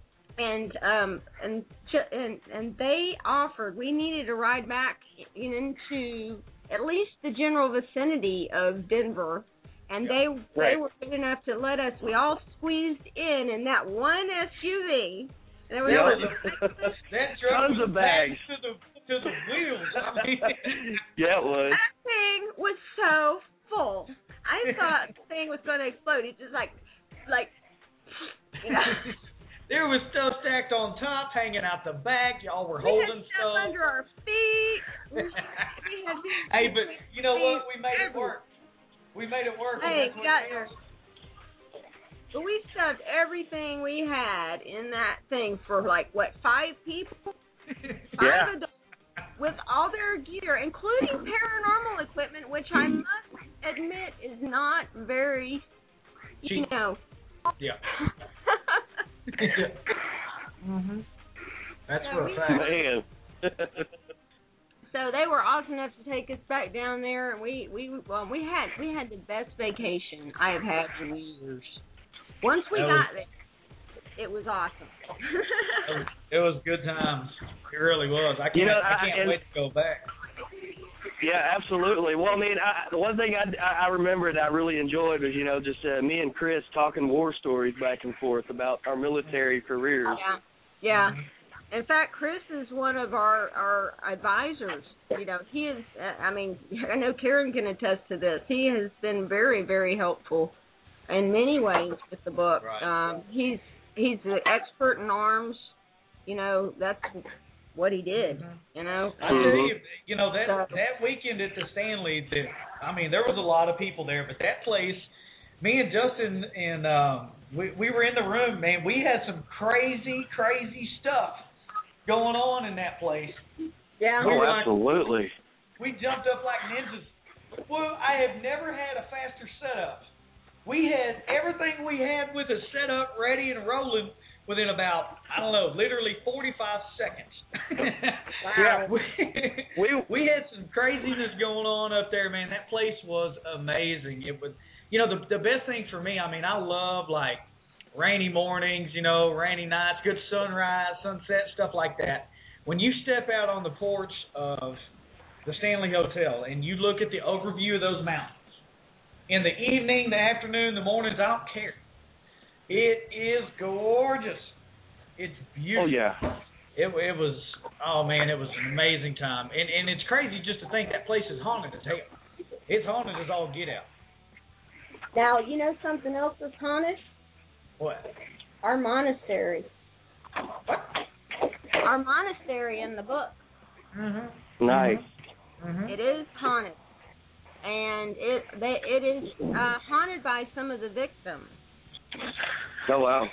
they offered. We needed to ride back into at least the general vicinity of Denver. And they were good enough to let us. We all squeezed in that one SUV. And there was that truck tons of bags to the wheels. I mean, yeah, it was. That thing was so full. I thought the thing was going to explode. It just like, you know. There was stuff stacked on top, hanging out the back. Y'all were holding stuff under our feet. Hey, but you know what? We made it work. Hey, but we shoved everything we had in that thing for 5 people? 5 adults with all their gear, including paranormal equipment, which I must admit is not very, cheap. Yeah. Mm-hmm. That's So for a fact. Man. So they were awesome enough to take us back down there, and we had the best vacation I have had in years. Once we got there, it was awesome. It was good times. It really was. I can't wait to go back. Yeah, absolutely. Well, I mean, the one thing I remember that I really enjoyed was, just me and Chris talking war stories back and forth about our military careers. Yeah. In fact, Chris is one of our advisors. He is, I know Karen can attest to this. He has been very, very helpful in many ways with the book. Right. He's the expert in arms. That's what he did. I tell you, that weekend at the Stanley, there was a lot of people there, but that place, me and Justin and we were in the room, man. We had some crazy stuff going on in that place. Yeah. Absolutely. We jumped up like ninjas. Well, I have never had a faster setup. We had everything we had with us set up, ready and rolling within about, literally 45 seconds. Wow. We had some craziness going on up there, man. That place was amazing. It was, the best thing for me, I love rainy mornings, rainy nights, good sunrise, sunset, stuff like that. When you step out on the porch of the Stanley Hotel and you look at the overview of those mountains, in the evening, the afternoon, the mornings, I don't care. It is gorgeous. It's beautiful. Oh, yeah. It was, it was an amazing time. And it's crazy just to think that place is haunted as hell. It's haunted as all get out. Now, something else that's haunted? What? Our monastery. What? Our monastery in the book. Mm-hmm. Nice. Mm-hmm. It is haunted. And it is haunted by some of the victims. Oh, wow.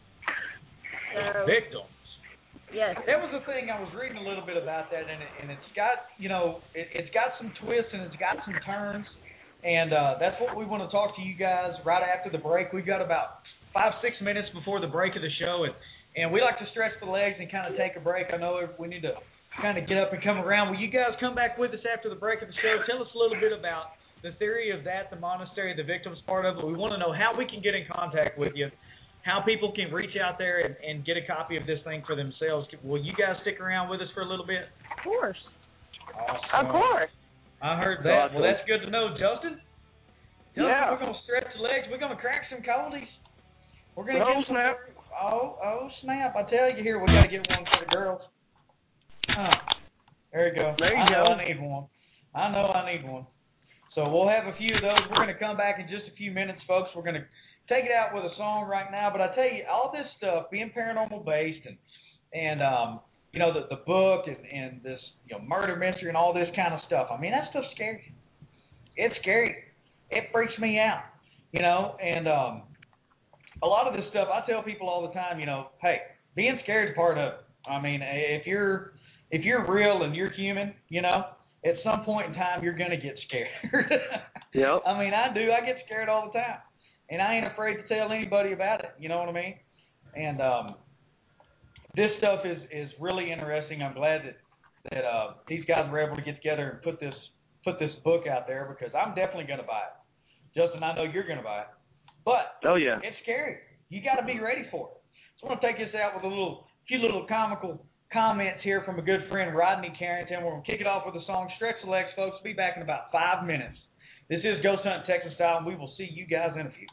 So, victims? Yes. That was the thing. I was reading a little bit about that, and it's got, it's got some twists and it's got some turns. And that's what we want to talk to you guys right after the break. We've got about 5-6 minutes before the break of the show, and we like to stretch the legs and kind of take a break. I know we need to kind of get up and come around. Will you guys come back with us after the break of the show? Tell us a little bit about the theory of that, the monastery, the victims part of it. We want to know how we can get in contact with you, how people can reach out there and get a copy of this thing for themselves. Will you guys stick around with us for a little bit? Of course. Awesome. Of course. I heard that. Awesome. Well, that's good to know. Justin, yeah. We're going to stretch the legs. We're going to crack some coldies. We're going to get some. Snap. Oh, snap. I tell you, here, we got to get one for the girls. There you go. There you go. I know I need one. So we'll have a few of those. We're going to come back in just a few minutes, folks. We're going to take it out with a song right now. But I tell you, all this stuff, being paranormal based and the book and this murder mystery and all this kind of stuff, that stuff's scary. It's scary. It freaks me out, and a lot of this stuff, I tell people all the time, hey, being scared is part of it. If you're real and you're human, at some point in time you're going to get scared. Yep. I do. I get scared all the time. And I ain't afraid to tell anybody about it, you know what I mean? And this stuff is really interesting. I'm glad that these guys were able to get together and put this book out there, because I'm definitely going to buy it. Justin, I know you're going to buy it. But it's scary. You got to be ready for it. So I want to take this out with a few little comical comments here from a good friend, Rodney Carrington. We're going to kick it off with a song, Stretch the Legs, folks. We'll be back in about 5 minutes. This is Ghost Hunt Texas Style, and we will see you guys in a few.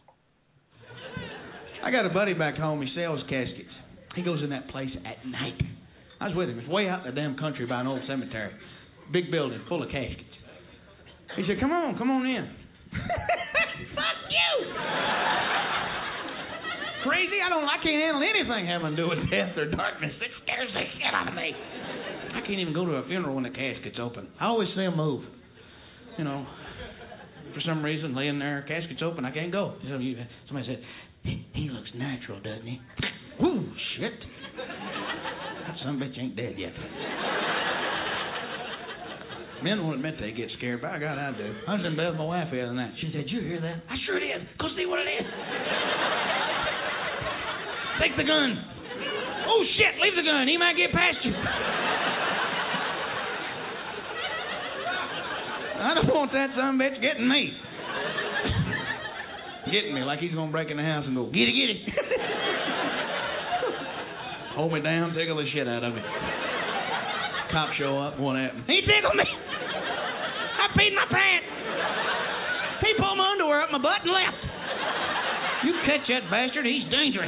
I got a buddy back home. He sells caskets. He goes in that place at night. I was with him. It's way out in the damn country by an old cemetery. Big building full of caskets. He said, come on in. crazy? I can't handle anything having to do with death or darkness. It scares the shit out of me. I can't even go to a funeral when the casket's open. I always see them move. You know, for some reason, laying there, casket's open, I can't go. Somebody said, he looks natural, doesn't he? Whoo, shit. That son of a bitch ain't dead yet. Men won't admit they get scared. By God, I do. I was in bed with my wife the other night. She said, "Did you hear that?" I sure did. Go see what it is. Take the gun. Oh, shit, leave the gun. He might get past you. I don't want that son of a bitch getting me. Getting me like he's going to break in the house and go, "Get it, get it." Hold me down, tickle the shit out of me. Cops show up, what happened? He tickled me. I peed my pants. He pulled my underwear up my butt and left. You catch that bastard, he's dangerous.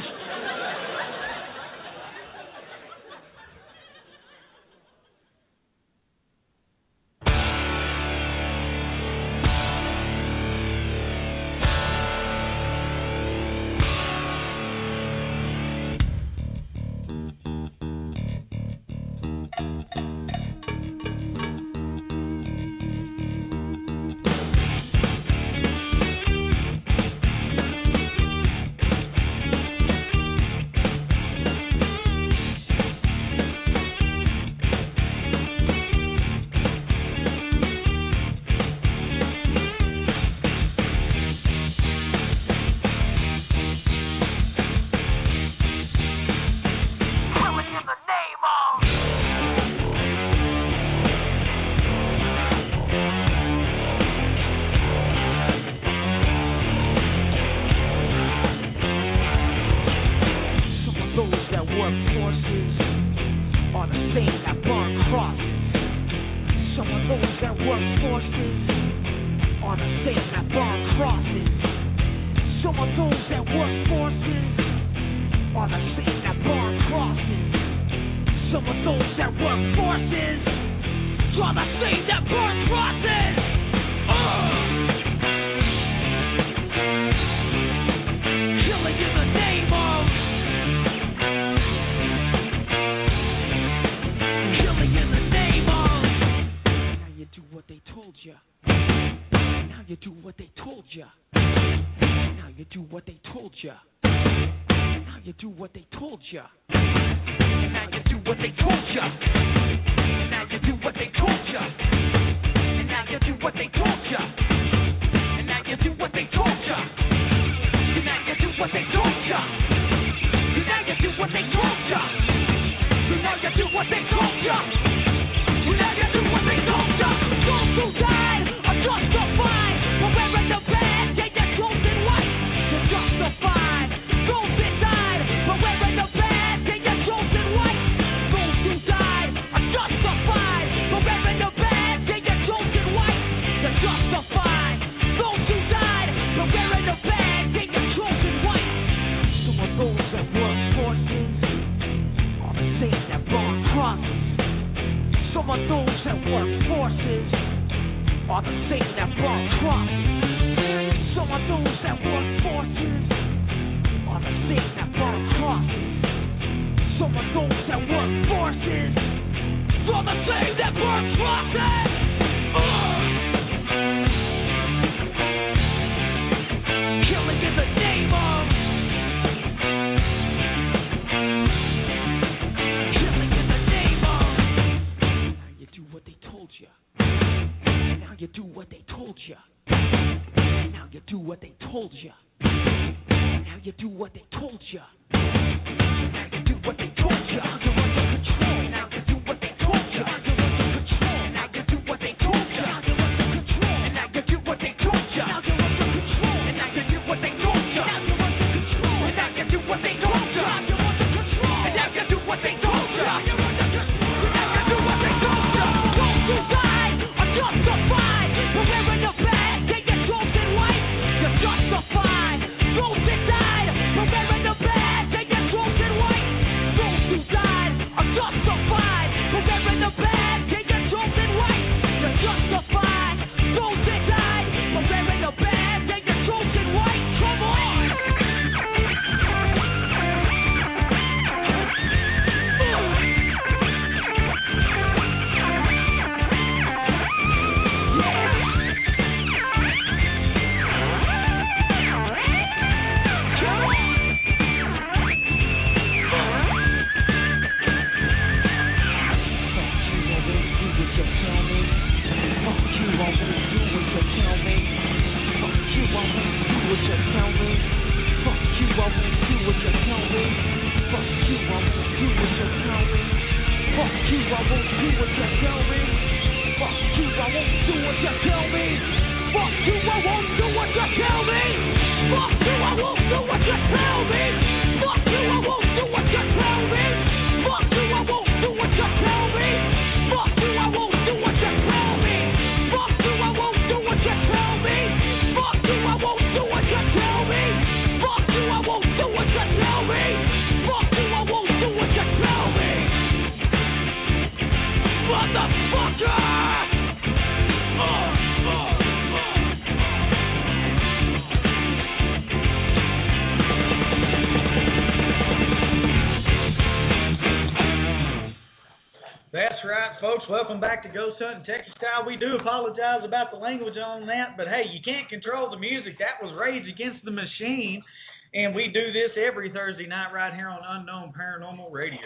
folks, welcome back to Ghost Hunting Texas Style. We do apologize about the language on that, but hey, you can't control the music. That was Rage Against the Machine, and we do this every Thursday night right here on Unknown Paranormal Radio.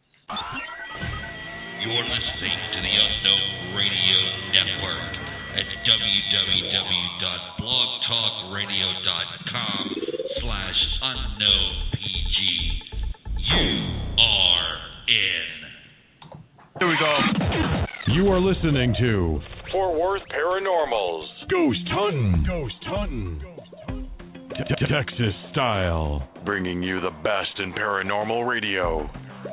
You're listening to the Unknown Radio Network at www.blogtalkradio.com/unknownpg. You are in. Here we go. You are listening to Fort Worth Paranormals. Ghost Hunting. Ghost Hunting. Texas Style. Bringing you the best in paranormal radio.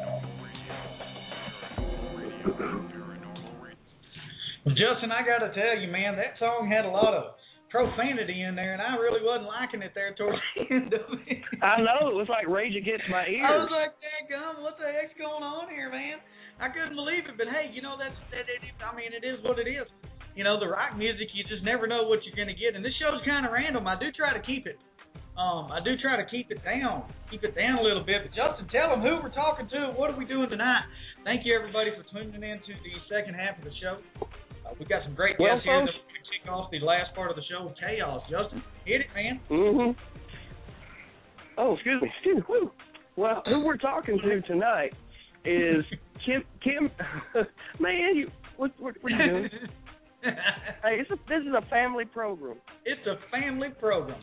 Well, Justin, I got to tell you, man, that song had a lot of profanity in there, and I really wasn't liking it there towards the end of it. I know. It was like Rage Against my ears. I was like, dadgum, what the heck's going on here, man? I couldn't believe it, but hey, you know, it is what it is. You know, the rock music, you just never know what you're going to get, and this show's kind of random. I do try to keep it down a little bit. But Justin, tell them who we're talking to. What are we doing tonight? Thank you, everybody, for tuning in to the second half of the show. We've got some great guests here. That we're going to kick off the last part of the show with Chaos. Justin, hit it, man. Mm-hmm. Oh, excuse me. Woo. Well, who we're talking to tonight is Kim. Man, what are you doing? Hey, this is a family program. It's a family program.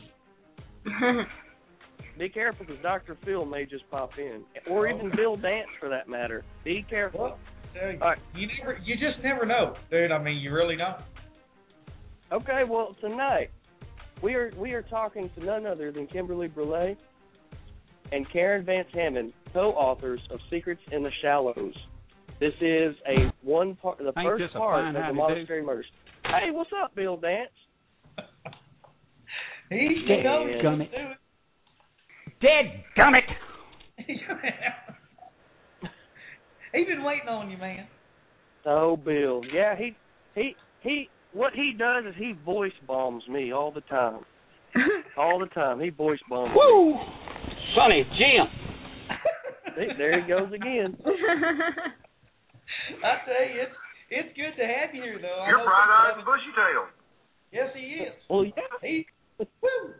Be careful, because Dr. Phil may just pop in, or even Bill Dance for that matter. Be careful. Well, all right. You just never know, dude. I mean, you really don't. Okay, well, tonight we are talking to none other than Kimberly Brule and Karen Vance Hammond, co-authors of Secrets in the Shallows. This is the first part of the Monastery Murders. Hey, what's up, Bill Dance? He's gummit. Dead gummit. He's been waiting on you, man. Oh, Bill. Yeah, he what he does is he voice bombs me all the time. All the time. He voice bombs me. Woo! Sonny, Jim. There he goes again. I tell you, it's good to have you here, though. You're bright-eyed and bushy-tailed. Yes, he is. Well, yeah. Woo!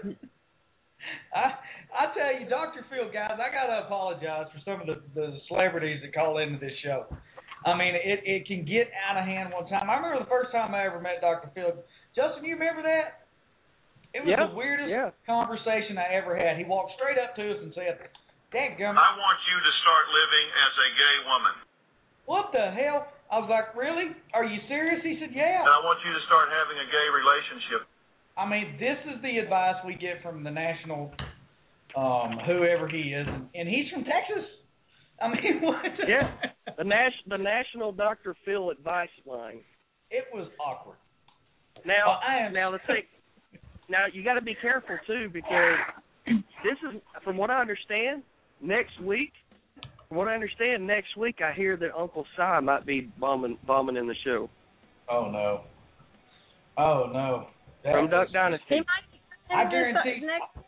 I tell you, Dr. Phil, guys, I got to apologize for some of the celebrities that call into this show. I mean, it can get out of hand one time. I remember the first time I ever met Dr. Phil. Justin, you remember that? It was the weirdest conversation I ever had. He walked straight up to us and said, "Dadgummit, I want you to start living as a gay woman." What the hell? I was like, really? Are you serious? He said, yeah. And I want you to start having a gay relationship. I mean, this is the advice we get from the national, whoever he is, and he's from Texas. I mean, what? Yeah, the national Dr. Phil advice line. It was awkward. Now you got to be careful too, because this is, from what I understand, next week. I hear that Uncle Si might be bombing in the show. Oh no. From Duck Dynasty. I guarantee.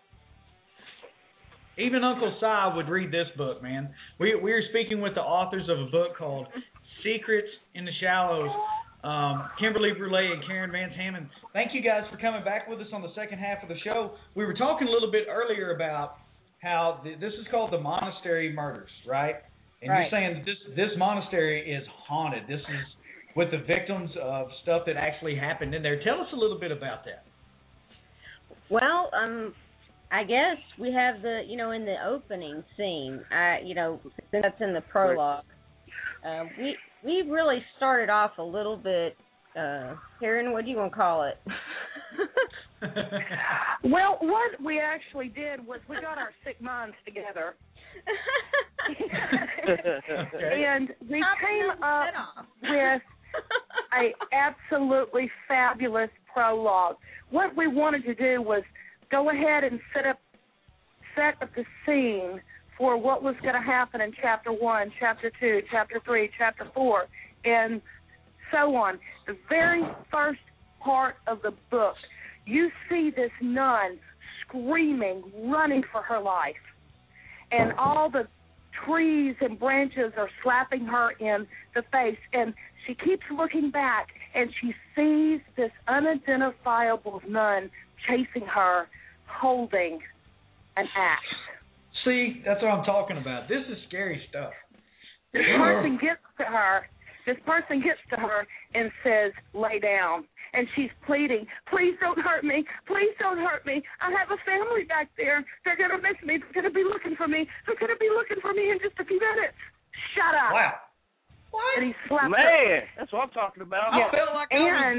Even Uncle Si would read this book, man. We are speaking with the authors of a book called Secrets in the Shallows. Kimberly Brule and Karen Vance Hammond. Thank you guys for coming back with us on the second half of the show. We were talking a little bit earlier about how this is called the Monastery Murders, right? And you're saying this monastery is haunted. This is with the victims of stuff that actually happened in there. Tell us a little bit about that. Well, I guess we have in the opening scene, that's in the prologue. We really started off a little bit, Karen, what do you want to call it? Well, what we actually did was we got our sick minds together. And we came up with an absolutely fabulous prologue. What we wanted to do was go ahead and set up the scene for what was going to happen in Chapter 1, Chapter 2, Chapter 3, Chapter 4, and so on. The very first part of the book, you see this nun screaming, running for her life, and all the trees and branches are slapping her in the face. And she keeps looking back, and she sees this unidentifiable nun chasing her, holding an axe. See, that's what I'm talking about. This is scary stuff. This person gets to her and says, lay down. And she's pleading, please don't hurt me. Please don't hurt me. I have a family back there. They're going to miss me. They're going to be looking for me. They're going to be looking for me in just a few minutes. Shut up. Wow. What? And he slapped her. Man, that's what I'm talking about. I felt like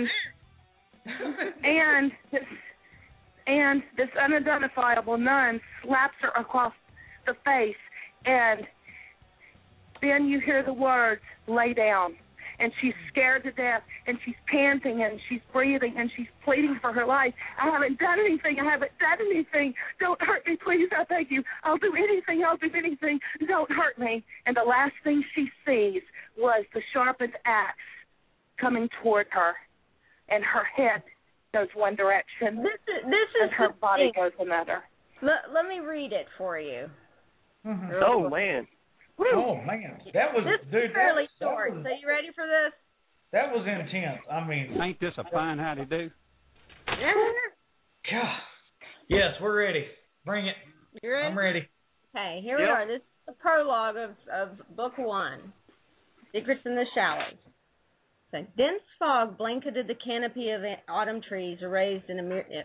and this unidentifiable nun slaps her across the face, and then you hear the words, lay down. And she's scared to death, and she's panting, and she's breathing, and she's pleading for her life. I haven't done anything. Don't hurt me, please. I beg you. I'll do anything. Don't hurt me. And the last thing she sees was the sharpened axe coming toward her, and her head goes one direction, and her body goes another. Let me read it for you. Mm-hmm. Oh, man. Woo. Oh, man. That was, this dude. Is fairly short. So you ready for this? That was intense. I mean. Ain't this a fine howdy-do? God. Yes, we're ready. Bring it. You ready? I'm ready. Okay, here we are. This is the prologue of Book 1, Secrets in the Shallows. So, dense fog blanketed the canopy of autumn trees arrayed in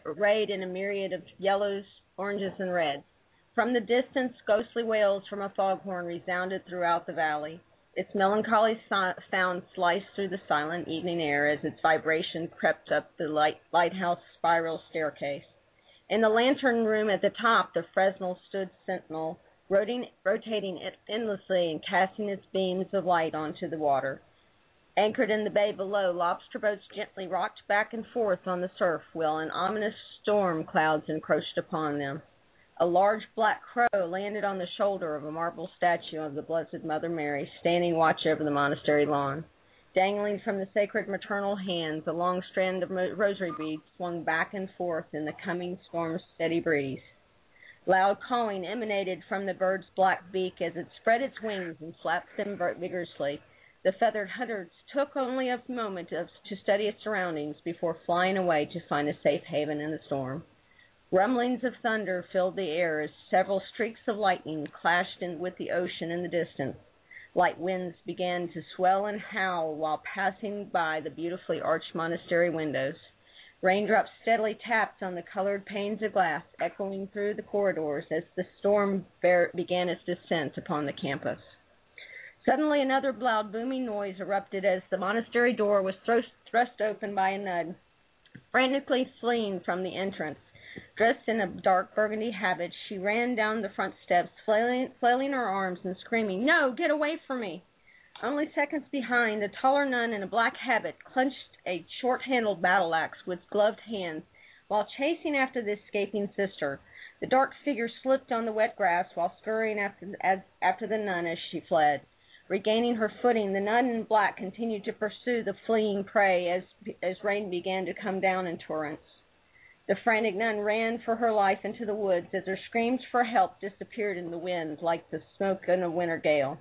a myriad of yellows, oranges, and reds. From the distance, ghostly wails from a foghorn resounded throughout the valley. Its melancholy sound sliced through the silent evening air as its vibration crept up the lighthouse spiral staircase. In the lantern room at the top, the Fresnel stood sentinel, rotating it endlessly and casting its beams of light onto the water. Anchored in the bay below, lobster boats gently rocked back and forth on the surf, while an ominous storm clouds encroached upon them. A large black crow landed on the shoulder of a marble statue of the Blessed Mother Mary, standing watch over the monastery lawn. Dangling from the sacred maternal hands, a long strand of rosary beads swung back and forth in the coming storm's steady breeze. Loud cawing emanated from the bird's black beak as it spread its wings and flapped them vigorously. The feathered hunters took only a moment to study its surroundings before flying away to find a safe haven in the storm. Rumblings of thunder filled the air as several streaks of lightning clashed with the ocean in the distance. Light winds began to swell and howl while passing by the beautifully arched monastery windows. Raindrops steadily tapped on the colored panes of glass, echoing through the corridors as the storm began its descent upon the campus. Suddenly another loud booming noise erupted as the monastery door was thrust open by a nun, frantically fleeing from the entrance. Dressed in a dark burgundy habit, she ran down the front steps, flailing her arms and screaming, "No, get away from me!" Only seconds behind, a taller nun in a black habit clenched a short-handled battle axe with gloved hands while chasing after the escaping sister. The dark figure slipped on the wet grass while scurrying after the nun as she fled. Regaining her footing, the nun in black continued to pursue the fleeing prey as rain began to come down in torrents. The frantic nun ran for her life into the woods as her screams for help disappeared in the wind like the smoke in a winter gale.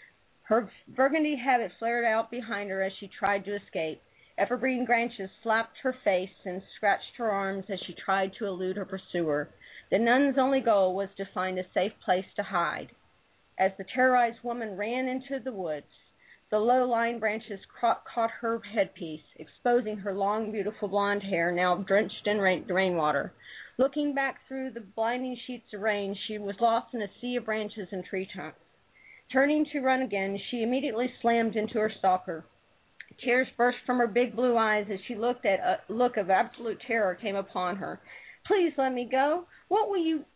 Her burgundy habit flared out behind her as she tried to escape. Evergreen branches slapped her face and scratched her arms as she tried to elude her pursuer. The nun's only goal was to find a safe place to hide. As the terrorized woman ran into the woods, the low-lying branches caught her headpiece, exposing her long, beautiful blonde hair, now drenched in rainwater. Looking back through the blinding sheets of rain, she was lost in a sea of branches and tree trunks. Turning to run again, she immediately slammed into her stalker. Tears burst from her big blue eyes as she looked at a look of absolute terror came upon her. "Please let me go. What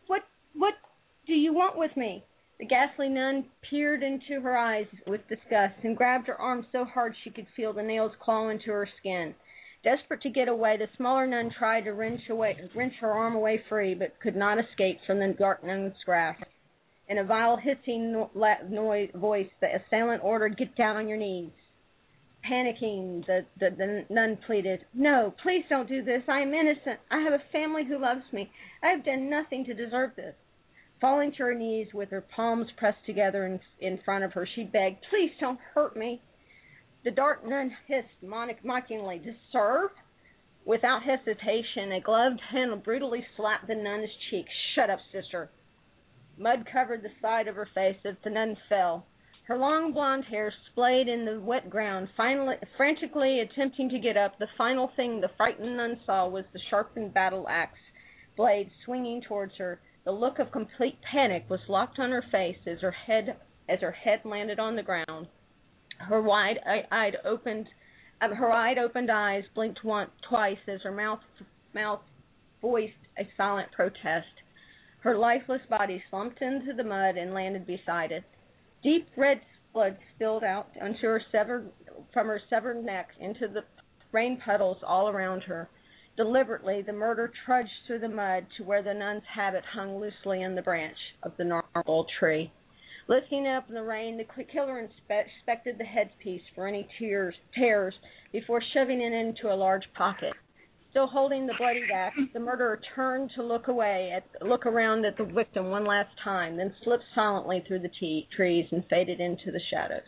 do you want with me?" The ghastly nun peered into her eyes with disgust and grabbed her arm so hard she could feel the nails claw into her skin. Desperate to get away, the smaller nun tried to wrench her arm away free, but could not escape from the dark nun's grasp. In a vile, hissing voice, the assailant ordered, "Get down on your knees." Panicking, the nun pleaded, "No, please don't do this. I am innocent. I have a family who loves me. I have done nothing to deserve this." Falling to her knees with her palms pressed together in front of her, she begged, "Please don't hurt me." The dark nun hissed mockingly, "To serve?" Without hesitation, a gloved hand brutally slapped the nun's cheek. "Shut up, sister." Mud covered the side of her face as the nun fell. Her long blonde hair splayed in the wet ground, frantically attempting to get up. The final thing the frightened nun saw was the sharpened battle axe blade swinging towards her. The look of complete panic was locked on her face as her head landed on the ground. Her wide opened eyes blinked twice as her mouth voiced a silent protest. Her lifeless body slumped into the mud and landed beside it. Deep red blood spilled out from her severed neck into the rain puddles all around her. Deliberately, the murderer trudged through the mud to where the nun's habit hung loosely in the branch of the gnarled tree. Lifting it up in the rain, the killer inspected the headpiece for any tears before shoving it into a large pocket. Still holding the bloody axe, the murderer turned to look around at the victim one last time, then slipped silently through the trees and faded into the shadows.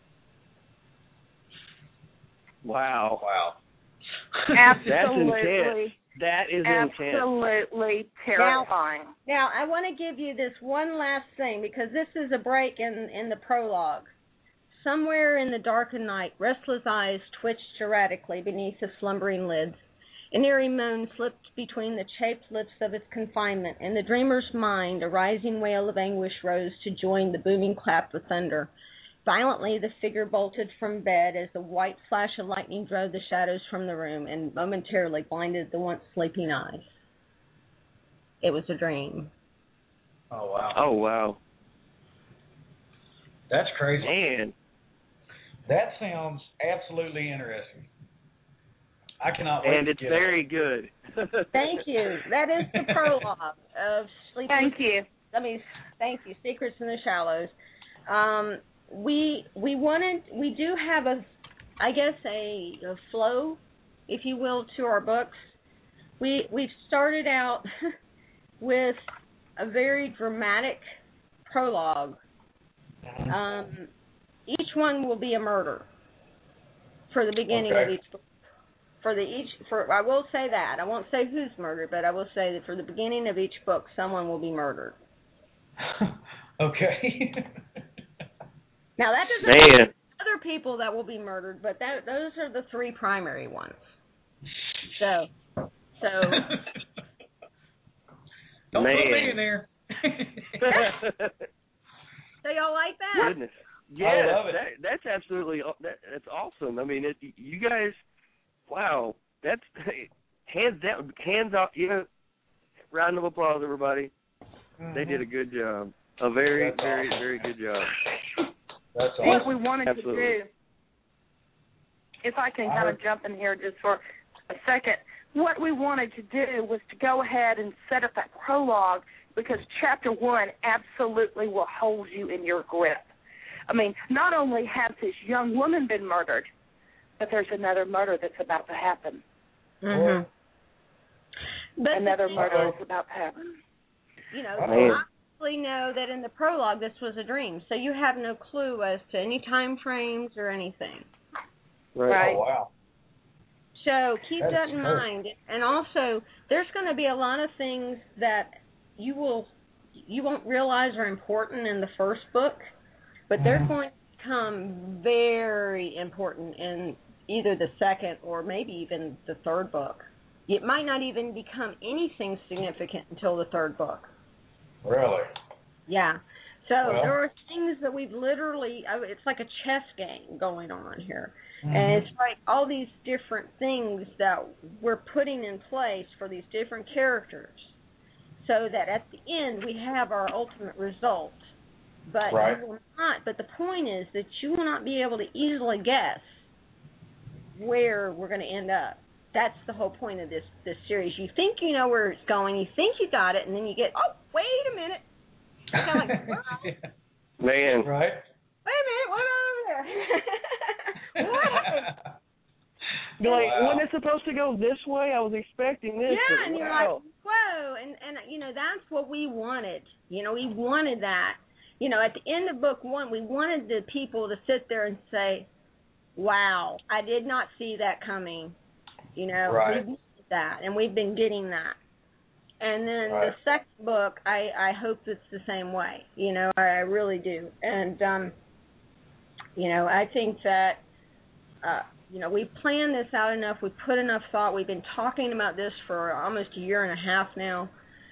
Wow. Absolutely. That's intense. That is intense. Absolutely terrifying. Now, I want to give you this one last thing, because this is a break in the prologue. Somewhere in the darkened night, restless eyes twitched erratically beneath the slumbering lids. An eerie moan slipped between the chafed lips of its confinement. In the dreamer's mind, a rising wail of anguish rose to join the booming clap of thunder. Violently, the figure bolted from bed as the white flash of lightning drove the shadows from the room and momentarily blinded the once sleeping eyes. It was a dream. Oh, wow. Oh, wow. That's crazy. Man. That sounds absolutely interesting. I cannot wait. And it's very good. Thank you. That is the prologue of Sleeping. Thank you. Thank you. Secrets in the Shallows. We do have a flow, if you will, to our books. We've started out with a very dramatic prologue. Each one will be a murder for the beginning of each book. I will say that. I won't say who's murdered, but I will say that for the beginning of each book, someone will be murdered. Okay. Now, that doesn't mean other people that will be murdered, but those are the three primary ones. So. Don't put me in there. So y'all like that? Goodness. Yeah, I love it. That's absolutely, that's awesome. I mean, you guys, wow, that's hands down, hands off. Round of applause, everybody. Mm-hmm. They did a good job. A very, very, very good job. That's awesome. What we wanted to do, if I can kind of jump in here just for a second, what we wanted to do was to go ahead and set up that prologue, because Chapter 1 absolutely will hold you in your grip. I mean, not only has this young woman been murdered, but there's another murder that's about to happen. Mm-hmm. But another murder is about to happen. You know, you obviously know that in the prologue this was a dream, so you have no clue as to any time frames or anything. Right. Oh, wow. So keep that in mind. And also, there's going to be a lot of things that you won't realize are important in the first book, but they're going to become very important in either the second or maybe even the third book. It might not even become anything significant until the third book. Really? Yeah. So there are things that we've literally, it's like a chess game going on here. Mm-hmm. And it's like all these different things that we're putting in place for these different characters so that at the end we have our ultimate result. But you will not. But the point is that you will not be able to easily guess where we're going to end up. That's the whole point of this series. You think you know where it's going, you think you got it, and then you get, oh, wait a minute. You're kind of like, well, man. Right. Wait a minute, what over there? What happened? Wasn't it supposed to go this way? I was expecting this. Yeah, and you're like, whoa. And you know, that's what we wanted. You know, we wanted that. You know, at the end of book 1, we wanted the people to sit there and say, wow, I did not see that coming. You know, Right. we wanted that, and we've been getting that. And then Right. the second book, I hope it's the same way. You know, I really do. And, you know, I think that, you know, we planned this out enough. We put enough thought. We've been talking about this for almost a year and a half now.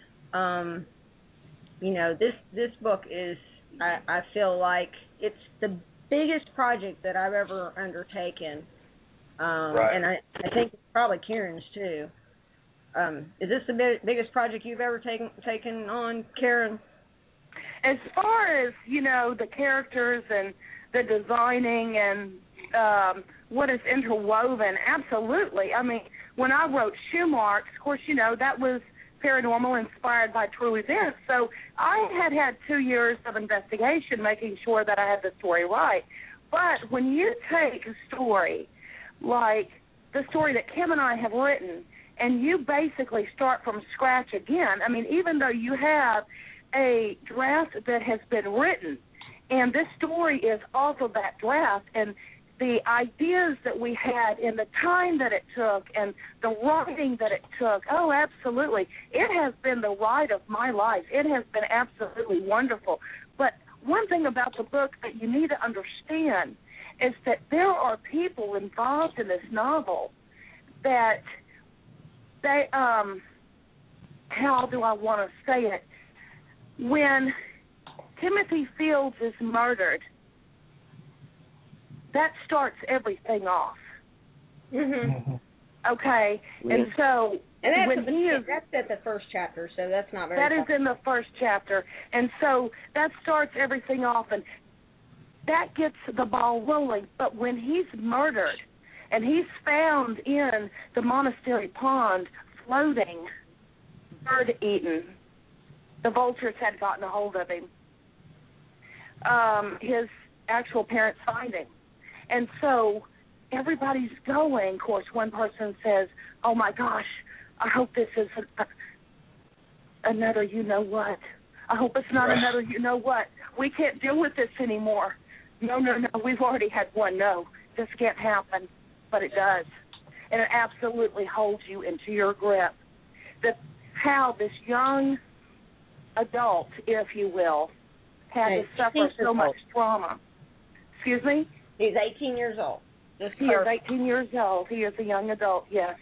You know, this book is, I feel like it's the biggest project that I've ever undertaken. Right. And I think it's probably Karen's too. Is this the biggest project you've ever taken on, Karen? As far as, you know, the characters and the designing and what is interwoven, absolutely. I mean, when I wrote Shoe Marks, of course, you know, that was paranormal inspired by true events. So I had 2 years of investigation making sure that I had the story right. But when you take a story like the story that Kim and I have written, and you basically start from scratch again, I mean, even though you have a draft that has been written, and this story is off of that draft, and the ideas that we had and the time that it took and the writing that it took, oh, absolutely. It has been the ride of my life. It has been absolutely wonderful. But one thing about the book that you need to understand is that there are people involved in this novel that they, how do I want to say it? When Timothy Fields is murdered, that starts everything off. Mm-hmm. Okay, and so and when that's at the first chapter, so that's not very. That is in the first chapter, and so that starts everything off, and that gets the ball rolling. But when he's murdered, and he's found in the monastery pond, floating, bird-eaten, the vultures had gotten a hold of him. His actual parents find him. And so everybody's going. Of course, one person says, oh, my gosh, I hope this is another you-know-what. I hope it's not another you-know-what. We can't deal with this anymore. No, we've already had one no. This can't happen. But it does. And it absolutely holds you into your grip. How this young adult, if you will, had to suffer so much trauma. Excuse me? He's 18 years old. He is 18 years old. He is a young adult, yes.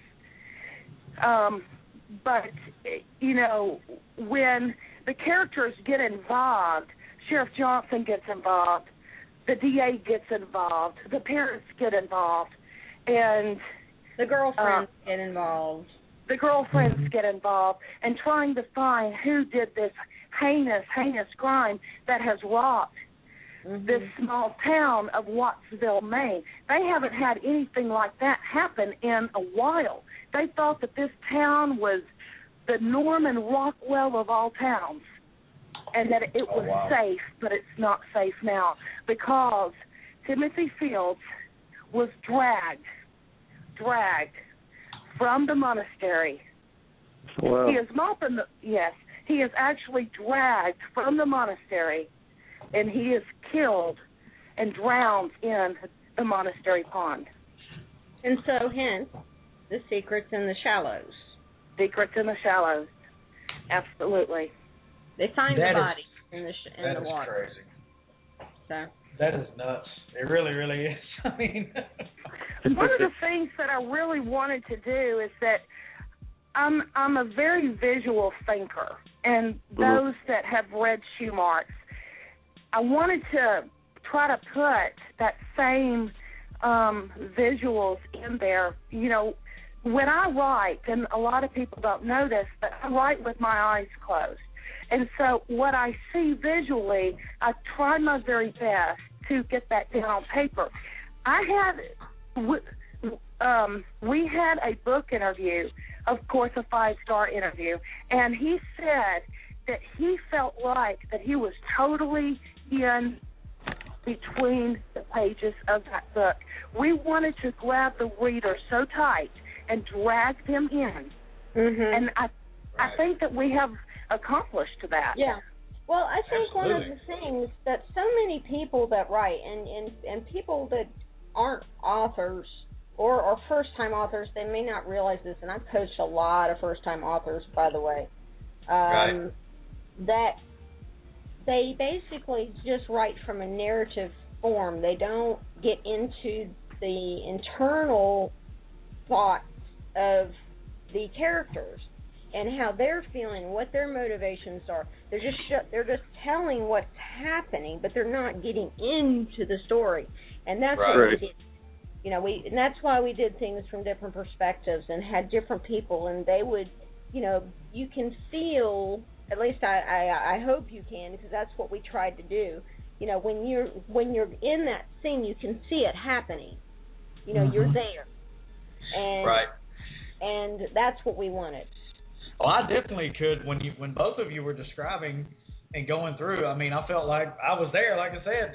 But, you know, when the characters get involved, Sheriff Johnson gets involved, the DA gets involved, the parents get involved, and the girlfriends get involved. The girlfriends get involved, and trying to find who did this heinous crime that has rocked this small town of Wattsville, Maine. They haven't had anything like that happen in a while. They thought that this town was the Norman Rockwell of all towns, and that it was safe, but it's not safe now because Timothy Fields was dragged from the monastery. Wow. He is actually dragged from the monastery, and he is killed and drowned in the monastery pond. And so, hence, the secrets in the shallows. Secrets in the shallows. Absolutely. They find the body in the water. That is crazy. So. That is nuts. It really, really is. I mean, one of the things that I really wanted to do is that I'm a very visual thinker, and those that have read Shoe Marks, I wanted to try to put that same visuals in there. You know, when I write, and a lot of people don't know this, but I write with my eyes closed. And so what I see visually, I try my very best to get that down on paper. We had a book interview, of course, a 5-star interview, and he said that he felt like that he was totally in between the pages of that book. We wanted to grab the reader so tight and drag them in, and I think that we have accomplished that. Yeah. Well, I think Absolutely. one of the things that so many people that write and people that aren't authors or first-time authors, they may not realize this, and I've coached a lot of first-time authors, by the way, Right. that they basically just write from a narrative form. They don't get into the internal thoughts of the characters and how they're feeling, what their motivations are. They're just telling what's happening, but they're not getting into the story. And that's what we did. You know, and that's why we did things from different perspectives and had different people, and they would, you know, you can feel, at least I hope you can, because that's what we tried to do. You know, when you're in that scene, you can see it happening. You know, you're there. And and that's what we wanted. Well, I definitely could when both of you were describing and going through. I mean, I felt like I was there. Like I said,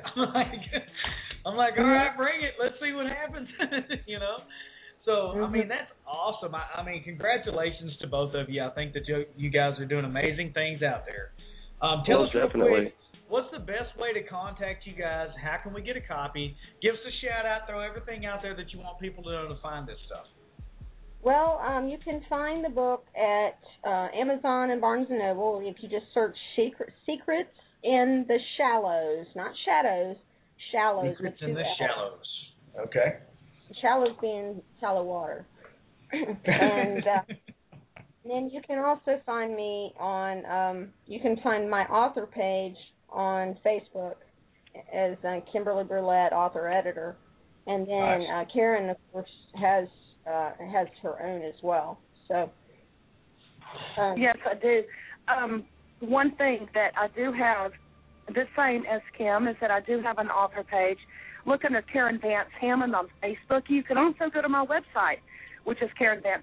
I'm like, all right, bring it. Let's see what happens. You know. So I mean, that's awesome. I mean, congratulations to both of you. I think that you guys are doing amazing things out there. Tell us real quick, what's the best way to contact you guys? How can we get a copy? Give us a shout out. Throw everything out there that you want people to know to find this stuff. Well, you can find the book at Amazon and Barnes & Noble if you just search Secrets in the Shallows, not Shadows, Shallows. Secrets in the Shallows. Okay. Shallows being shallow water. And then you can also find me on, you can find my author page on Facebook as Kimberly Burlett, author-editor. And then Karen, of course, has her own as well. So yes, I do. One thing that I do have, the same as Kim, is that I do have an author page. Look under Karen Vance Hammond on Facebook. You can also go to my website, which is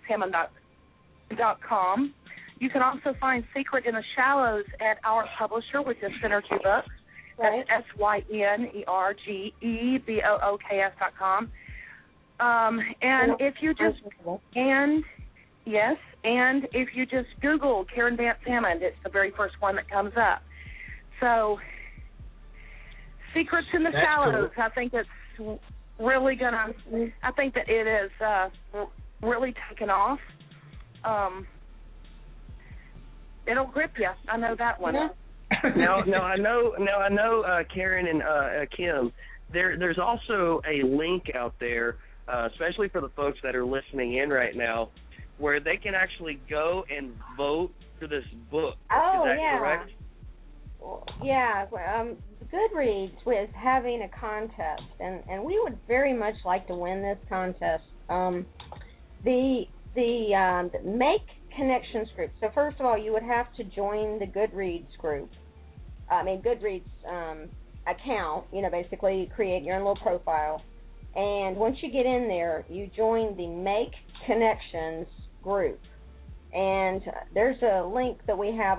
KarenVanceHammond.com. You can also find Secret in the Shallows at our publisher, which is Synergy Books. That's SYNERGEBOOKS.com. And if you just if you just Google Karen Vance Hammond, it's the very first one that comes up. So, Secrets in the Shallows. Cool. I think it's really gonna. I think that it is really taken off. It'll grip you. I know that one. Now I know Karen and Kim. There's also a link out there. Especially for the folks that are listening in right now, where they can actually go and vote for this book. Oh, is that correct? Yeah. Goodreads was having a contest, and we would very much like to win this contest. The Make Connections group. So first of all, you would have to join the Goodreads group. Goodreads account. You know, basically create your own little profile. And once you get in there, you join the Make Connections group. And there's a link that we have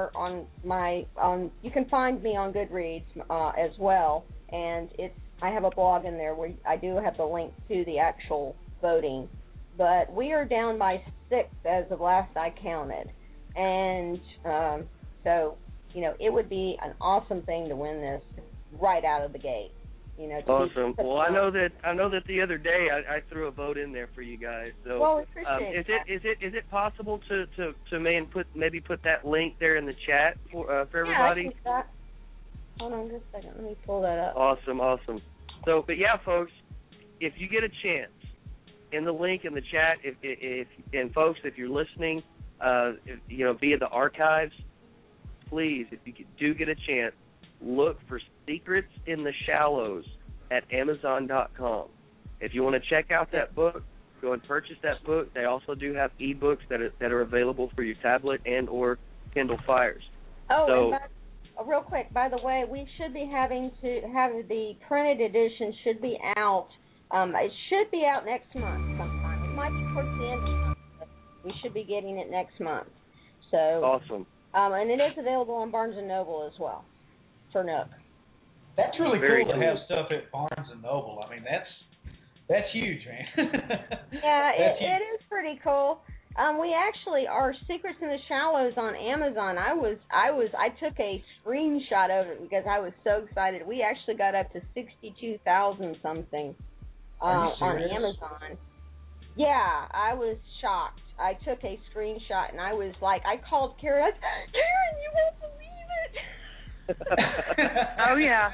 you can find me on Goodreads as well. And I have a blog in there where I do have the link to the actual voting. But we are down by 6 as of last I counted. And so, you know, it would be an awesome thing to win this right out of the gate. You know, awesome. Well, I know that the other day I threw a vote in there for you guys. So, well, we appreciate is it possible to maybe put that link there in the chat for everybody? Yeah, I can hold on just a second. Let me pull that up. Awesome. So, but yeah, folks, if you get a chance, in the link in the chat, if folks, if you're listening, you know, via the archives, please, if you do get a chance, look for Secrets in the Shallows at Amazon.com. If you want to check out that book, go and purchase that book. They also do have ebooks that are available for your tablet and or Kindle Fires. Oh, so, and real quick, by the way, we should be having to have the printed edition should be out. It should be out next month sometime. It might be towards the end of the month. But we should be getting it next month. So awesome. And it is available on Barnes & Noble as well. For Nook. That's really cool to have stuff at Barnes & Noble. I mean, that's huge, man. Yeah, it is pretty cool. We actually are Secrets in the Shallows on Amazon. I took a screenshot of it because I was so excited. We actually got up to 62,000 something on Amazon. Yeah, I was shocked. I took a screenshot and I was like, I called Karen. I said, Karen, you won't believe it. Oh yeah.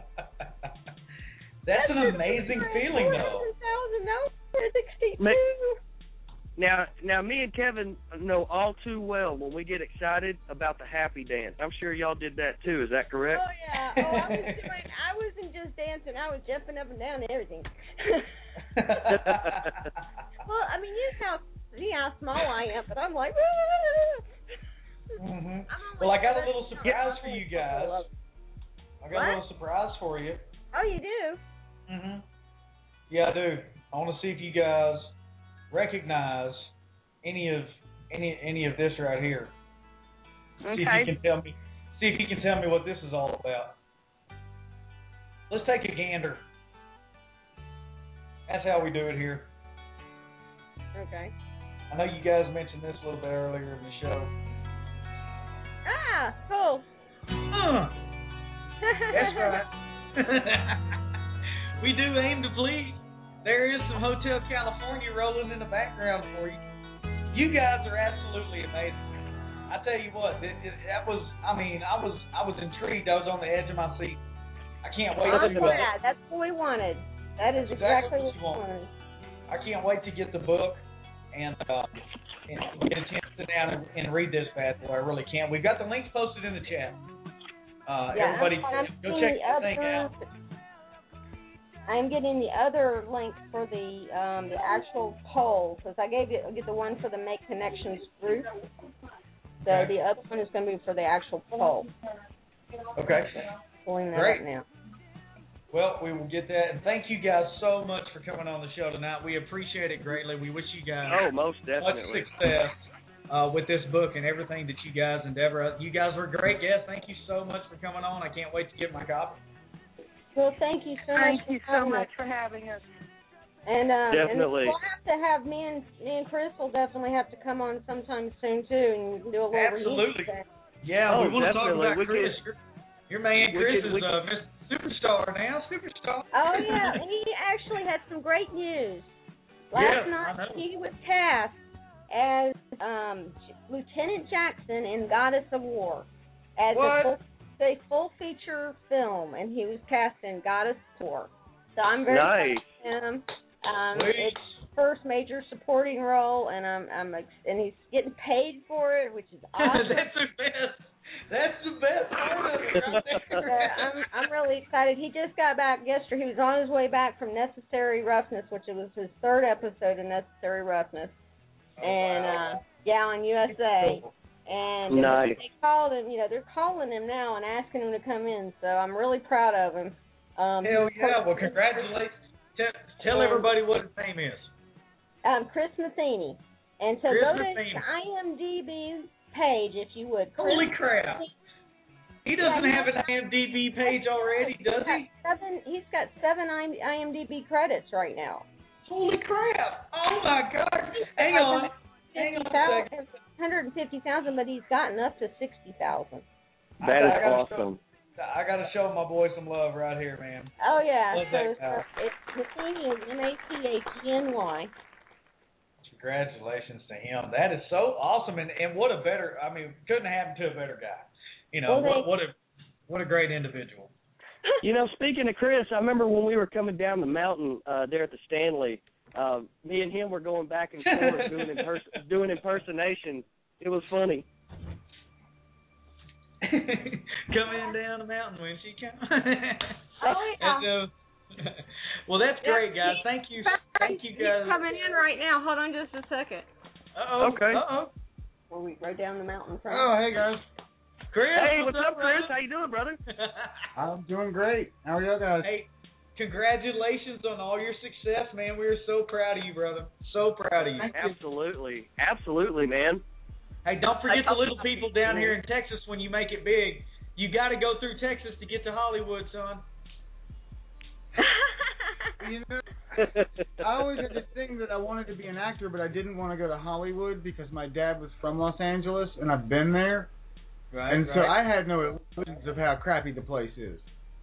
That's an amazing feeling, though. 62. Now, me and Kevin know all too well when we get excited about the happy dance. I'm sure y'all did that too. Is that correct? Oh yeah. I wasn't just dancing. I was jumping up and down and everything. Well, I mean, you know how small I am, but I'm like. Mm-hmm. Well, I got a little surprise for you guys. I got a little surprise for you. Oh, you do? Mm-hmm. Yeah, I do. I want to see if you guys recognize any of this right here. Okay. See if you can tell me what this is all about. Let's take a gander. That's how we do it here. Okay. I know you guys mentioned this a little bit earlier in the show. Ah, cool. That's right. We do aim to please. There is some Hotel California rolling in the background for you. You guys are absolutely amazing. I tell you what, that was. I mean, I was intrigued. I was on the edge of my seat. I can't wait to. That's what we wanted. That is exactly what we wanted. I can't wait to get the book and get a chance to sit down and read this bad boy. I really can't. We've got the links posted in the chat. Everybody, go check the thing out. I'm getting the other link for the actual poll because I get the one for the Make Connections group. So the other one is going to be for the actual poll. Okay. Pulling that Great. up now. Well, we will get that. And thank you guys so much for coming on the show tonight. We appreciate it greatly. We wish you guys most definitely much success with this book and everything that you guys endeavor. You guys were great guests. Thank you so much for coming on. I can't wait to get my copy. Well, thank you so much. Thank you so much for having us. And definitely. And we'll have to have me and Chris will definitely have to come on sometime soon too, and we can do a little Absolutely. reunion. Yeah, we want to talk about Chris. Your man Chris is Mr. Superstar now. Superstar. Oh yeah, and he actually had some great news. Last night he was cast as Lieutenant Jackson in Goddess of War as a full feature film, and he was cast in Goddess of War. So I'm very proud of him. It's his first major supporting role, and and he's getting paid for it, which is awesome. That's the best. That's the best part of it right there. I'm really excited. He just got back yesterday. He was on his way back from Necessary Roughness, which was his third episode of Necessary Roughness, on USA. And they called him. They're calling him now and asking him to come in. So I'm really proud of him. Hell yeah! Well, congratulations. Tell everybody what his name is. Chris Matheny. And so go to the IMDb page, if you would. Holy crap! He doesn't have an IMDb page already, does he? He's got 7 IMDb credits right now. Holy crap! Oh my God! Hang on a second. 150,000, but he's gotten up to 60,000. That is awesome. I got to show my boy some love right here, man. Oh, yeah. Love that guy. It's Matheny, Matheny. Congratulations to him. That is so awesome. And what a better, couldn't have happened to a better guy. What a great individual. Speaking of Chris, I remember when we were coming down the mountain there at the Stanley, me and him were going back and forth doing impersonations. It was funny. Coming down the mountain when she comes. Oh, yeah. Well, that's great, guys. Thank you guys. He's coming in right now. Hold on just a second. Uh-oh. Okay. Well, we go down the mountain. Oh, hey, guys. Chris, hey, what's up, Chris? How you doing, brother? I'm doing great. How are you guys? Hey, congratulations on all your success, man. We are so proud of you, brother. So proud of you. Absolutely. Absolutely, man. Hey, don't forget the little people down here in Texas when you make it big. You got to go through Texas to get to Hollywood, son. I always had this thing that I wanted to be an actor, but I didn't want to go to Hollywood because my dad was from Los Angeles, and I've been there. Right, and so I had no illusions of how crappy the place is.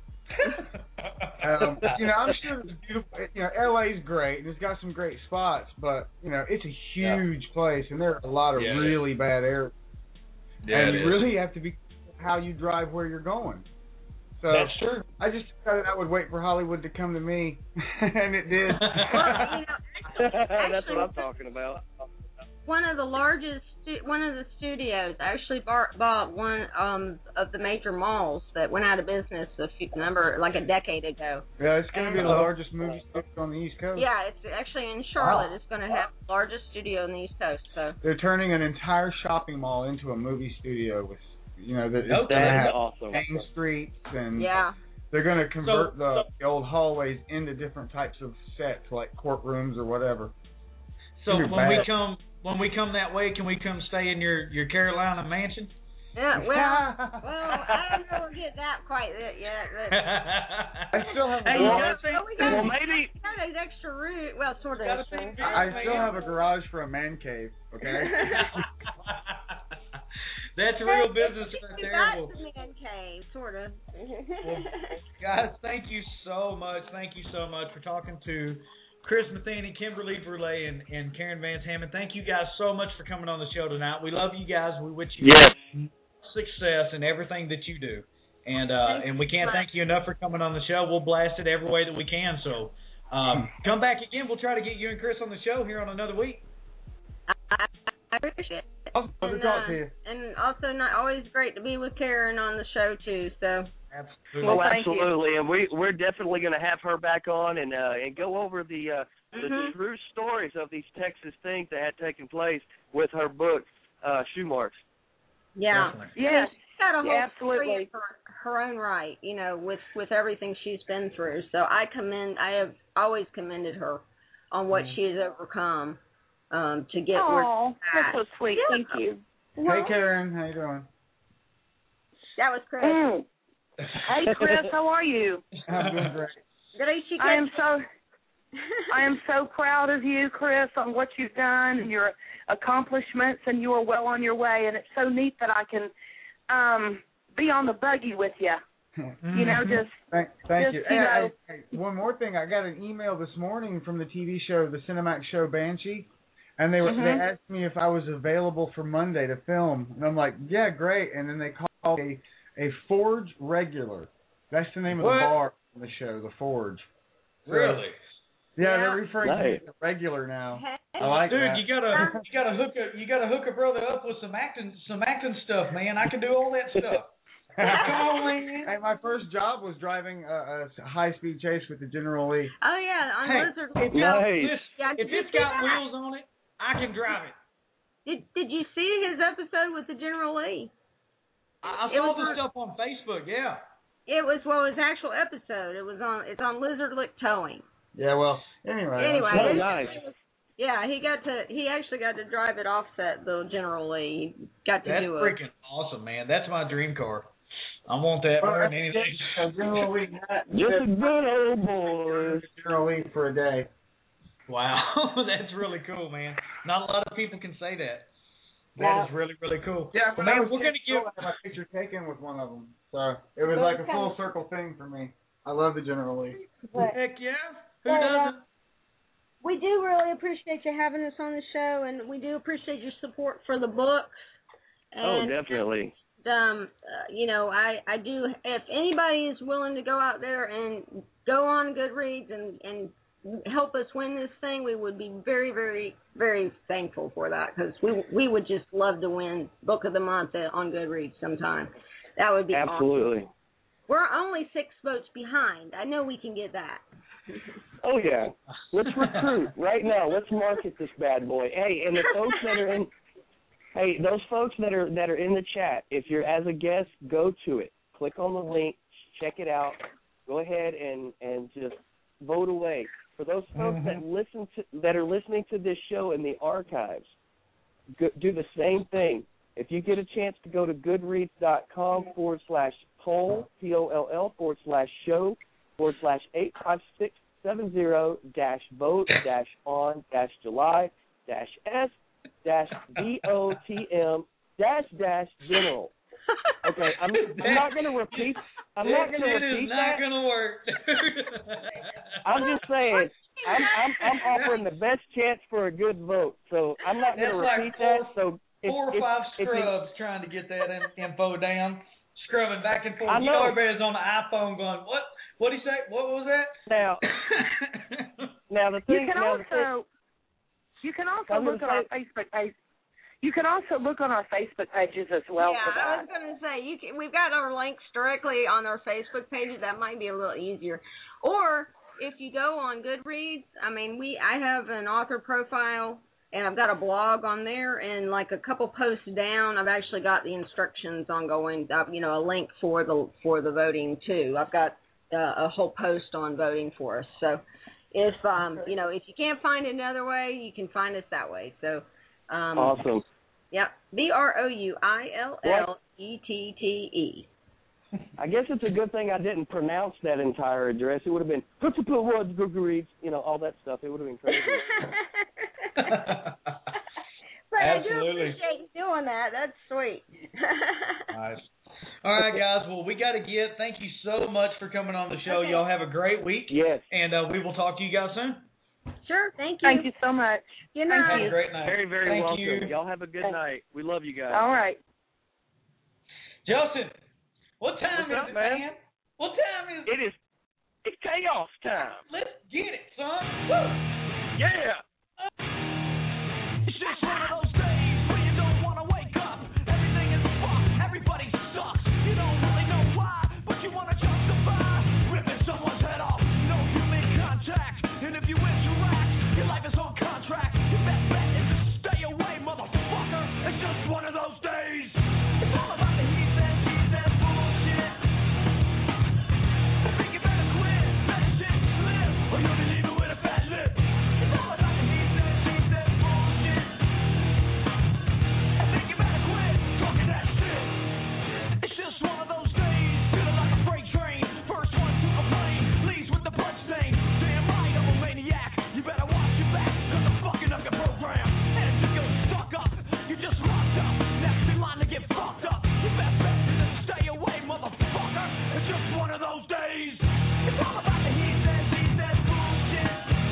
You know, I'm sure it's beautiful. You know, LA's great, and it's got some great spots, but, you know, it's a huge place, and there are a lot of really bad areas. And you really have to be careful how you drive where you're going. So that's true. I just decided I would wait for Hollywood to come to me, and it did. Well, you know, That's what I'm talking about. One of the studios actually bought one of the major malls that went out of business like a decade ago. Yeah, it's going to be the largest movie studio on the East Coast. Yeah, it's actually in Charlotte. Wow. It's going to have the largest studio on the East Coast. So they're turning an entire shopping mall into a movie studio with, you know, that is awesome. Main streets and yeah. They're going to convert the old hallways into different types of sets, like courtrooms or whatever. So when we come that way, can we come stay in your Carolina mansion? Yeah, well, I don't know we'll get that quite yet. But I still have a garage. We got an extra room. Well, sort of. I still have a garage for a man cave. Okay. That's real business right there. That's a man cave, sort of. Well, guys, thank you so much. Thank you so much for talking to Chris Matheny, Kimberly Brule, and Karen Vance Hammond. Thank you guys so much for coming on the show tonight. We love you guys. We wish you success in everything that you do. And we can't thank you enough for coming on the show. We'll blast it every way that we can. So come back again. We'll try to get you and Chris on the show here on another week. I appreciate it. Good to talk to you. And also, always great to be with Karen on the show too. So. Absolutely. Well, absolutely, and we're definitely going to have her back on and go over the true stories of these Texas things that had taken place with her book, Shoe Marks. Yeah. Yes. She's got a whole absolutely. Of her own right, you know, with everything she's been through. So I have always commended her on what she has overcome to get where she's at. That's so sweet. Yeah. Thank you. Hey, Karen, how you doing? That was Chris. Hey, Chris, how are you? I'm doing great. I am so proud of you, Chris, on what you've done and your accomplishments, and you are well on your way. And it's so neat that I can be on the buggy with you. You know, just thank you. You know. Hey, one more thing, I got an email this morning from the TV show, the Cinemax show Banshee, and they asked me if I was available for Monday to film, and I'm like, yeah, great. And then they called a Forge regular. That's the name of the bar on the show, the Forge. So, really? Yeah, they're referring to me as a regular now. I like Dude, that. you gotta hook a brother up with some acting stuff, man. I can do all that stuff. Come on, man. Hey, my first job was driving a high-speed chase with the General Lee. Oh yeah, on Lizard. If it's got wheels on it, I can drive it. Did you see his episode with the General Lee? I saw the stuff on Facebook. Yeah. It was his actual episode. It's on Lizard Lick Towing. Yeah. Well. Anyway. Oh, nice. Yeah, he actually got to drive it offset the General Lee. He got to do it. That's freaking awesome, man. That's my dream car. I want that more than anything. General Lee. Just a good old boy. General Lee for a day. Wow, that's really cool, man. Not a lot of people can say that. That is really, really cool. Yeah, well, man, we're gonna I had my picture taken with one of them, so it was like a full circle thing for me. I love the General Lee. Heck yeah, who doesn't? We do really appreciate you having us on the show, and we do appreciate your support for the books. And, definitely. You know, I do. If anybody is willing to go out there and go on Goodreads and help us win this thing, we would be very, very, very thankful for that, because we would just love to win Book of the Month on Goodreads sometime. That would be absolutely awesome. We're only 6 votes behind. I know we can get that. Oh yeah, let's recruit right now. Let's market this bad boy. Hey, and the folks that are in, those folks that are in the chat, if you're as a guest, go to it. Click on the link, check it out. Go ahead and just vote away. For those folks that are listening to this show in the archives, do the same thing. If you get a chance to go to goodreads.com/poll, POLL, /show/856 70-vote-on-july-s-botm-general. Okay, I'm not going to repeat. I'm not going to repeat that. It's not going to work. I'm just saying. I'm offering the best chance for a good vote, so I'm not going to repeat that. So 4 or 5 scrubs trying to get that info down, scrubbing back and forth. You know everybody's on the iPhone going, what? What did he say? What was that? Now the thing. You can also look on our Facebook page. You can also look on our Facebook pages as well for that. I was going to say we've got our links directly on our Facebook pages. That might be a little easier. Or if you go on Goodreads, I mean, I have an author profile and I've got a blog on there, and like a couple posts down, I've actually got the instructions on going. A link for the voting too. I've got a whole post on voting for us. So if if you can't find it another way, you can find us that way. So. Awesome. Yep. BROUILLETTE. I guess it's a good thing I didn't pronounce that entire address. It would have been Goodreads, all that stuff. It would have been crazy. But I do appreciate you doing that. That's sweet. Nice. All right, guys. Well, we got to get. Thank you so much for coming on the show. Okay. Y'all have a great week. Yes. And we will talk to you guys soon. Sure. Thank you. Thank you so much. Good night. Have a great night. Very, very Thank welcome. you. Y'all have a good night. We love you guys. All right. Justin, what time What's is up, it, man? What time is it? It's chaos time. Let's get it, son. Woo! Yeah. It's just one of those days where you don't want to wake up. Everything is fucked. Everybody sucks. You don't really know why, but you want to justify ripping someone's head off. No human contact. And if you interact, your life is on contract. Your best bet is to stay away, motherfucker. It's just one of those days. It's all about the he said, she said bullshit. I think you better quit, let shit slip, or you'll be leaving with a fat lip. It's all about the he said, she said bullshit. I think you better quit talking that shit. It's just one of those days, feeling like a freight train. First one to complain, leaves with the blood stain. Damn right, I'm a maniac. You better watch your back, cause I'm fucking up your program. And if you get stuck up, you just locked up. Next in line to get fucked up. Your best bet is to stay away, motherfucker. It's just one of those days. It's all about the he said, she said bullshit.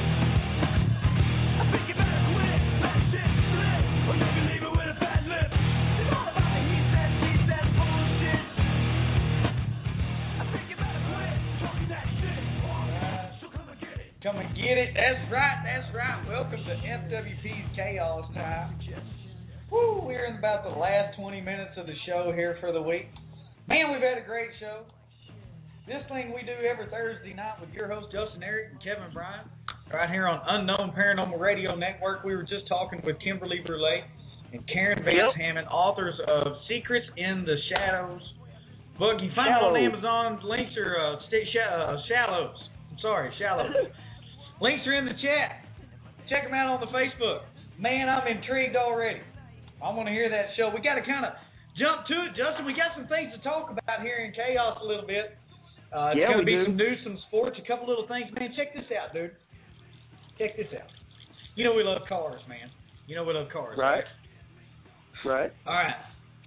I think you better quit, let shit slip, or you'll be leaving with a fat lip. It's all about the he said, she said bullshit. I think you better quit talking that shit. So come and get it. Come and get it. That's right. That's right. Welcome to FWP's Chaos Time. Woo, we're in about the last 20 minutes of the show here for the week. Man, we've had a great show. This thing we do every Thursday night with your host, Justin Eric and Kevin Bryant, right here on Unknown Paranormal Radio Network. We were just talking with Kimberly Brule and Karen Vance Hammond, authors of Secrets in the Shadows book. You find it on Amazon. Links are Shallows. I'm sorry, Shallows. Links are in the chat. Check them out on the Facebook. Man, I'm intrigued already. I want to hear that show. We got to kind of jump to it, Justin. We got some things to talk about here in Chaos a little bit. It's going to be some news, some sports, a couple little things. Man, check this out, dude. Check this out. You know we love cars, man. You know we love cars. Right. All right.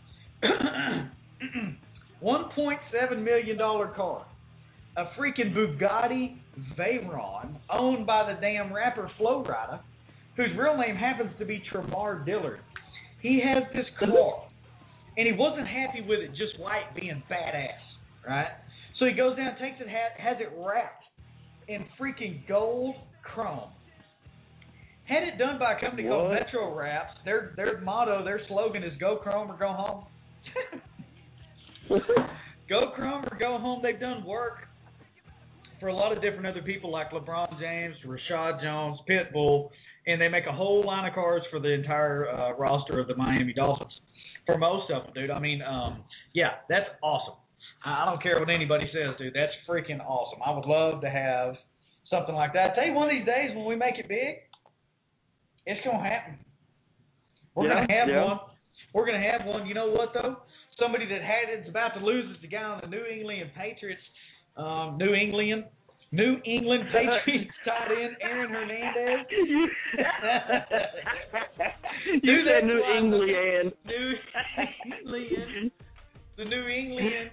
$1.7 million car. A freaking Bugatti Veyron owned by the damn rapper Flo Rida, whose real name happens to be Tremar Dillard. He has this car, and he wasn't happy with it just white being badass, right? So he goes down, takes it, has it wrapped in freaking gold chrome. Had it done by a company called Metro Wraps. Their motto, their slogan is "Go Chrome or Go Home." Go Chrome or Go Home. They've done work for a lot of different other people like LeBron James, Rashad Jones, Pitbull, and they make a whole line of cars for the entire roster of the Miami Dolphins. For most of them, dude. I mean, yeah, that's awesome. I don't care what anybody says, dude. That's freaking awesome. I would love to have something like that. I tell you, one of these days when we make it big, it's going to happen. We're going to have one. We're going to have one. You know what, though? Somebody that had it's about to lose is the guy on the New England Patriots. New England. New England Patriots tight end Aaron Hernandez. You said New England. The New England.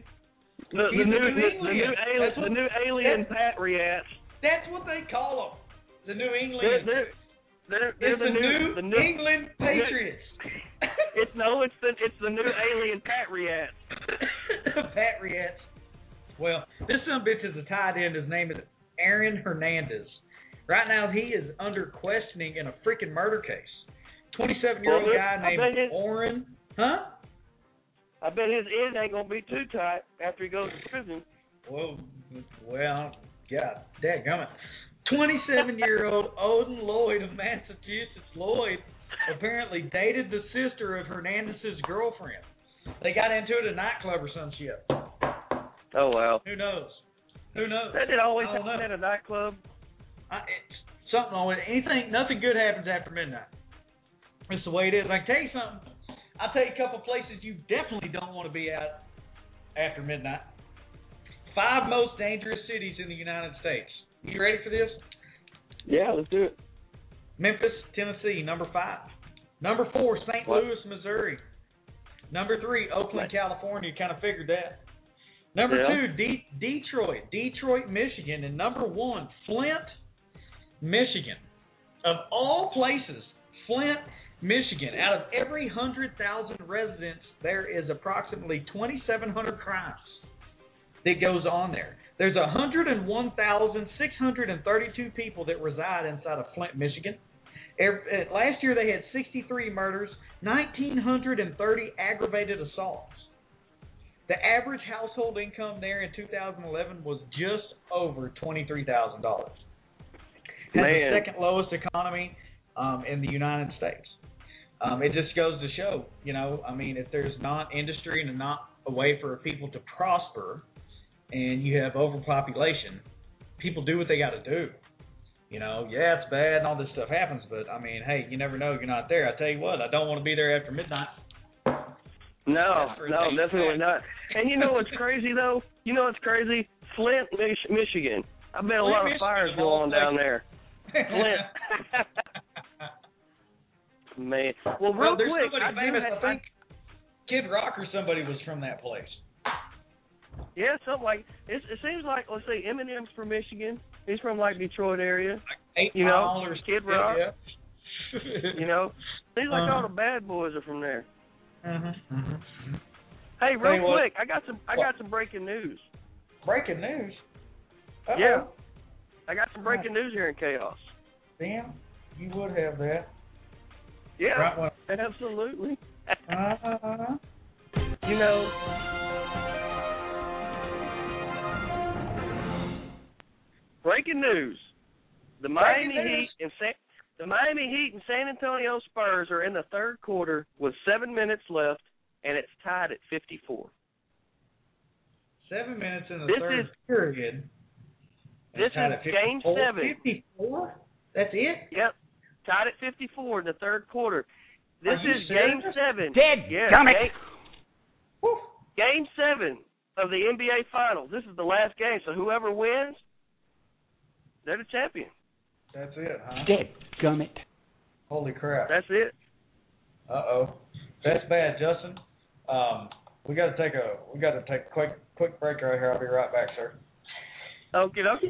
The new alien Patriots. That's what they call them. The New England. They're the New England Patriots. It's the new alien Patriots. Patriots. Well, this son of a bitch is a tight end. His name is Aaron Hernandez. Right now, he is under questioning in a freaking murder case. 27-year-old guy named Oren. Huh? I bet his end ain't gonna be too tight after he goes to prison. Well, God, dadgummit. 27-year-old Odin Lloyd of Massachusetts. Lloyd apparently dated the sister of Hernandez's girlfriend. They got into it at a nightclub or some shit. Oh, wow. Who knows? That did always happen at a nightclub. It's something always. Nothing good happens after midnight. It's the way it is. I can tell you something. I'll tell you a couple places you definitely don't want to be at after midnight. 5 most dangerous cities in the United States. You ready for this? Yeah, let's do it. Memphis, Tennessee, number 5. Number 4, St. Louis, Missouri. Number 3, Oakland, California. Kind of figured that. Number 2, Detroit, Michigan. And number 1, Flint, Michigan. Of all places, Flint, Michigan. Out of every 100,000 residents, there is approximately 2,700 crimes that goes on there. There's 101,632 people that reside inside of Flint, Michigan. Last year they had 63 murders, 1,930 aggravated assaults. The average household income there in 2011 was just over $23,000. Has the second lowest economy in the United States. It just goes to show, if there's not industry and not a way for people to prosper, and you have overpopulation, people do what they got to do. It's bad and all this stuff happens, but, hey, you never know. You're not there. I tell you what, I don't want to be there after midnight. No, definitely not. And you know what's crazy, though? Flint, Michigan. I bet a lot of fires go on down there. Flint. Man. Well, real there's quick, somebody famous. I think Kid Rock or somebody was from that place. Yeah, something like it seems like, let's say, Eminem's from Michigan. He's from Detroit area. Kid Rock. Yeah. Seems like all the bad boys are from there. Hey, real quick, I got some breaking news. Breaking news? Uh-oh. Yeah, I got some breaking news here in Chaos. Damn, you would have that. Yeah, right, absolutely. Breaking news: the Miami Heat and San Antonio Spurs are in the third quarter with 7 minutes left, and it's tied at 54. 7 minutes in the third period. This is Game 7. 54? That's it? Yep. Tied at 54 in the third quarter. This is Game 7. Game 7 of the NBA Finals. This is the last game, so whoever wins, they're the champion. That's it, huh? Dadgummit. Holy crap. That's it. Uh-oh. That's bad, Justin. We got to take a quick break right here. I'll be right back, sir. Okie dokie.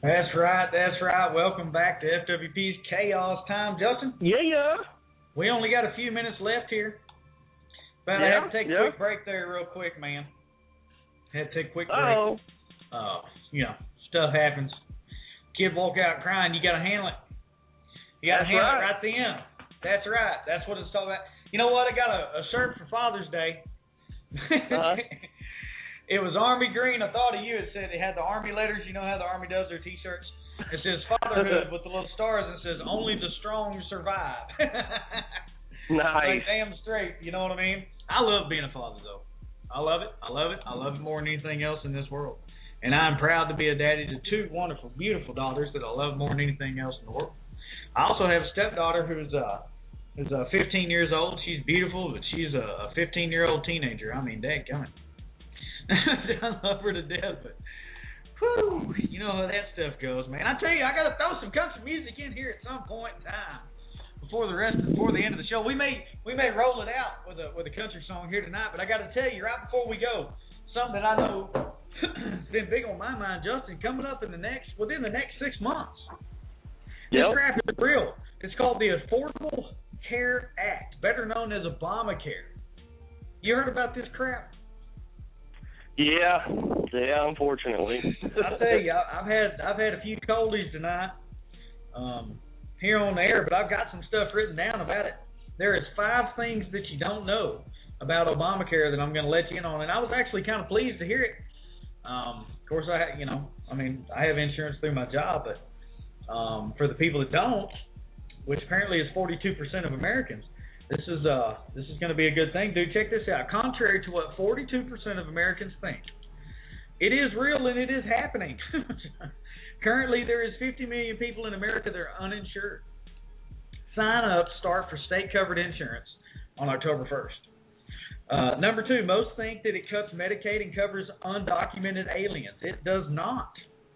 That's right. Welcome back to FWP's Chaos Time, Justin. Yeah. We only got a few minutes left here. But I have to take a quick break there real quick, man. Had to take a quick break. Stuff happens. Kid walk out crying, you got to handle it. You got to handle it right then. That's right. That's what it's all about. You know what? I got a shirt for Father's Day. It was Army green. I thought of you. It said it had the Army letters. You know how the Army does their T-shirts? It says fatherhood with the little stars, and it says only the strong survive. Nice. Like, damn straight. You know what I mean? I love being a father, though. I love it. I love it more than anything else in this world. And I'm proud to be a daddy to two wonderful, beautiful daughters that I love more than anything else in the world. I also have a stepdaughter who's 15 years old. She's beautiful, but she's a 15-year-old teenager. I mean, dadgummit. I love her to death, but whew, you know how that stuff goes, man. I tell you, I got to throw some country music in here at some point in time before the end of the show. We may roll it out with a country song here tonight, but I got to tell you right before we go, something that I know has been big on my mind, Justin, coming up within the next 6 months. This crap is real. It's called the Affordable Care Act, better known as Obamacare. You heard about this crap? Yeah, unfortunately. I tell you, I've had a few coldies tonight here on the air, but I've got some stuff written down about it. There is 5 things that you don't know about Obamacare that I'm going to let you in on, and I was actually kind of pleased to hear it. Of course, I have insurance through my job, but for the people that don't, which apparently is 42% of Americans, this is going to be a good thing. Dude, check this out. Contrary to what 42% of Americans think, it is real and it is happening. Currently, there is 50 million people in America that are uninsured. Sign-ups start for state-covered insurance on October 1st. Number 2, most think that it cuts Medicaid and covers undocumented aliens. It does not.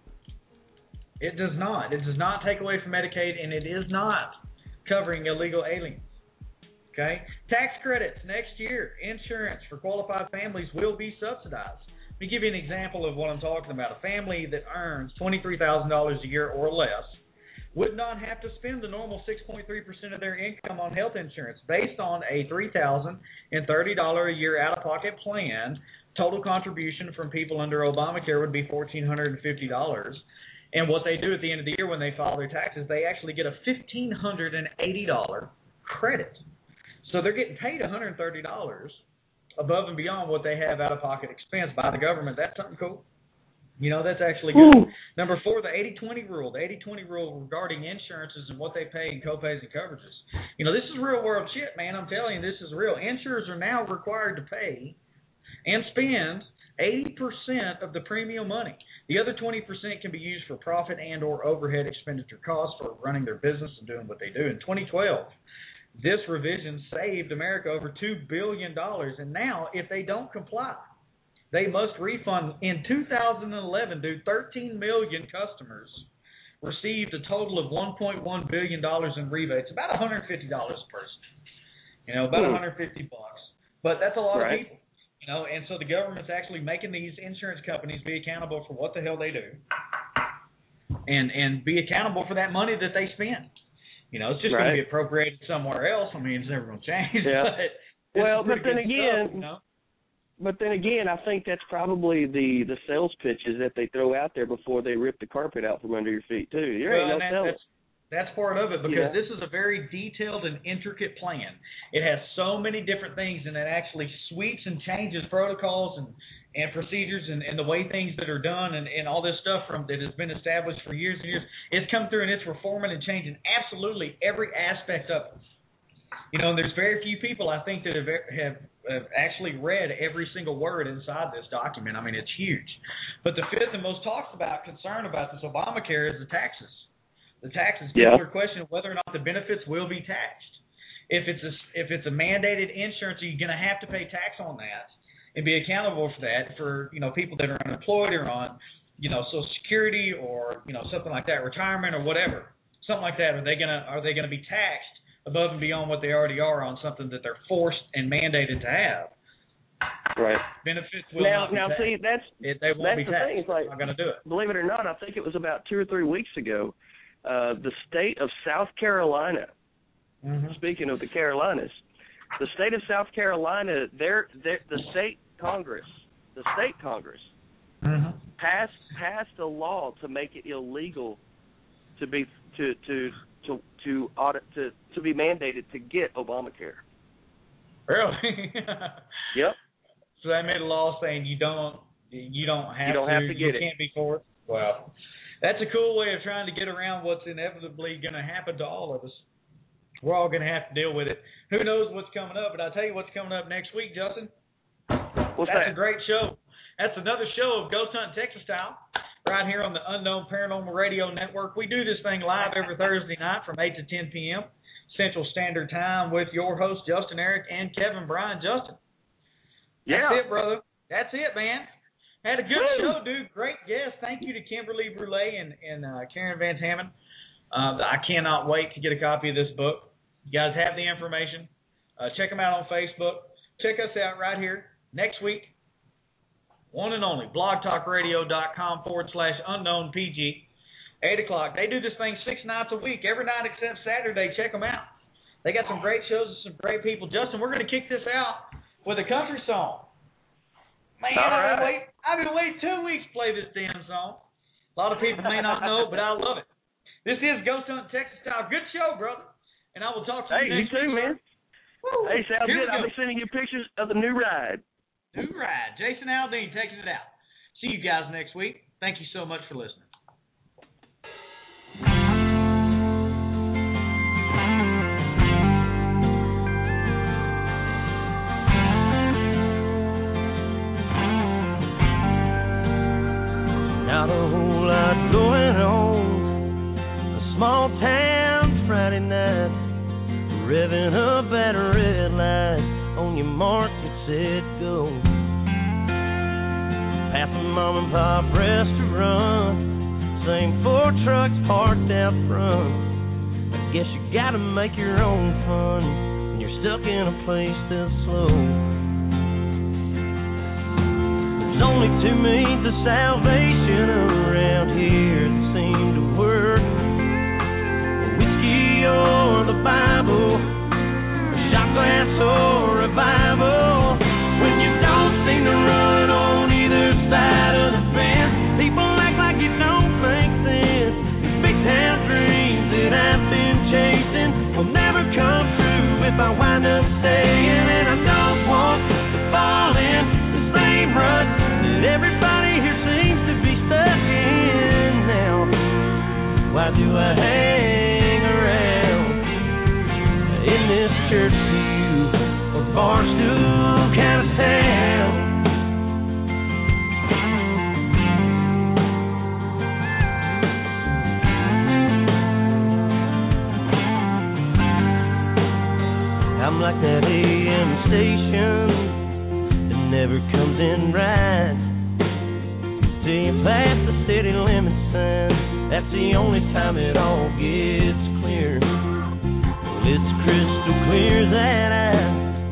It does not. It does not take away from Medicaid, and it is not covering illegal aliens. Okay? Tax credits next year. Insurance for qualified families will be subsidized. Let me give you an example of what I'm talking about. A family that earns $23,000 a year or less would not have to spend the normal 6.3% of their income on health insurance. Based on a $3,030 a year out-of-pocket plan, total contribution from people under Obamacare would be $1,450. And what they do at the end of the year when they file their taxes, they actually get a $1,580 credit. So they're getting paid $130 above and beyond what they have out-of-pocket expense by the government. That's something cool. You know, that's actually good. Ooh. Number 4, the 80-20 rule. The 80-20 rule regarding insurances and what they pay in copays and coverages. You know, this is real world shit, man. I'm telling you, this is real. Insurers are now required to pay and spend 80% of the premium money. The other 20% can be used for profit and or overhead expenditure costs for running their business and doing what they do. In 2012, this revision saved America over $2 billion, and now if they don't comply, they must refund. In 2011, 13 million customers received a total of $1.1 billion in rebates, about $150 a person. You know, about $150 bucks. But that's a lot of people. You know, and so the government's actually making these insurance companies be accountable for what the hell they do, and be accountable for that money that they spend. You know, it's just going to be appropriated somewhere else. I mean, it's never going to change. Yeah. But then again, stuff, you know? But then again, I think that's probably the sales pitches that they throw out there before they rip the carpet out from under your feet too. That's part of it, because this is a very detailed and intricate plan. It has so many different things, and it actually sweeps and changes protocols and procedures and the way things that are done and all this stuff that has been established for years and years. It's come through and it's reforming and changing absolutely every aspect of it. You know, and there's very few people, I think, that have actually read every single word inside this document. I mean, it's huge. But the fifth and most talked about concern about this Obamacare is the taxes. The taxes. People are questioning whether or not the benefits will be taxed. If it's a mandated insurance, you're going to have to pay tax on that and be accountable for that for, you know, people that are unemployed or on, you know, Social Security or, you know, something like that, retirement or whatever, something like that. Are they gonna be taxed above and beyond what they already are on something that they're forced and mandated to have? Right. Benefits will not be now taxed. see, that's they won't be the taxed. thing. It's like, they're not going to do it. Believe it or not, I think it was about 2 or 3 weeks ago, the state of South Carolina. Speaking of the Carolinas, the state of South Carolina, the state Congress passed a law to make it illegal to be mandated to get Obamacare. Really? Yep. So they made a law saying you don't have to get it. You can't be forced. Well, that's a cool way of trying to get around what's inevitably going to happen to all of us. We're all going to have to deal with it. Who knows what's coming up? But I'll tell you what's coming up next week, Justin. What's That's that? a great show. That's another show of Ghost Hunt Texas Style right here on the Unknown Paranormal Radio Network. We do this thing live every Thursday night from 8 to 10 p.m. Central Standard Time with your hosts, Justin Eric and Kevin Bryan. Justin. Yeah. That's it, brother. That's it, man. Had a good show, dude. Great guest. Thank you to Kimberly Brule and Karen Van Hammond. I cannot wait to get a copy of this book. You guys have the information. Check them out on Facebook. Check us out right here next week. One and only, blogtalkradio.com/unknownpg. 8 o'clock. They do this thing 6 nights a week, every night except Saturday. Check them out. They got some great shows and some great people. Justin, we're going to kick this out with a country song. Man, I've been waiting 2 weeks to play this damn song. A lot of people may not know, but I love it. This is Ghost Hunt Texas Style. Good show, brother. And I will talk to you next week. Hey, you too, man. Woo. Hey, sounds Here good. I'll be sending you pictures of the new ride. New ride. Jason Aldean taking it out. See you guys next week. Thank you so much for listening. Not a whole lot going on. A small town Friday night, revving up at a red light. On your mark, get set, go. Past a mom and pop restaurant, same 4 trucks parked out front. I guess you gotta make your own fun when you're stuck in a place that's slow. There's only 2 means of salvation around here that seem to work: whiskey or the Bible, a shot glass or revival. When you don't seem to run on either side of the fence, people act like it don't make sense. These big town dreams that I've been chasing will never come true if I wind up staying. And I don't want to fall in the same rut that everybody here seems to be stuck in now. Why do I hang around in this church pew or barstool kind of town? I'm like that AM station that never comes in right till you pass the city limit sign. That's the only time it all gets clear. Well, it's crystal clear that I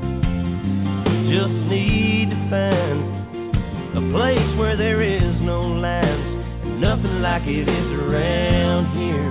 just need to find a place where there is no lines and nothing like it is around here.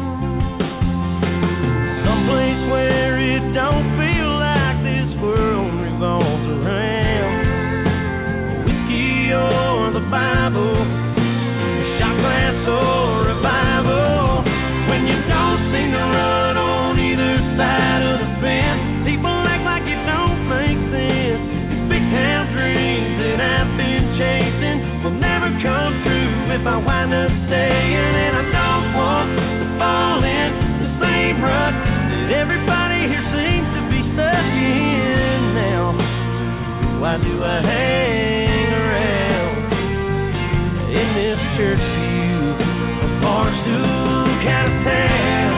Someplace where it don't feel like this world revolves around. Whiskey or the Bible, a shot glass or revival. When you don't seem to run on either side of the fence, people act like it don't make sense. These big town dreams that I've been chasing will never come true if I wind up staying. And I don't want to fall in the same rut that everybody here seems to be stuck in now. Why do I hang around in this church pew, a barstool kind of town?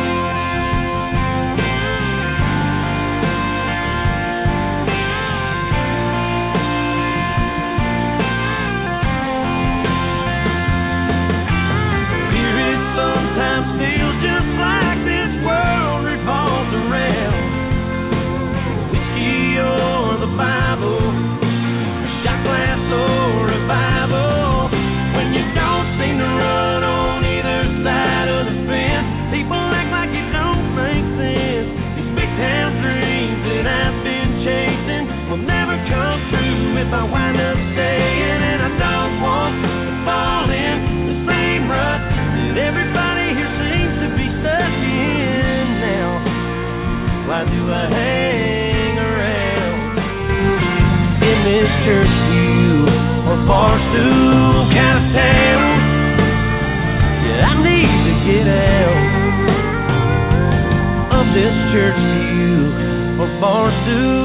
Spirit sometimes feels just like this world revolves around. Whiskey or the Bible, church to you or Barstool.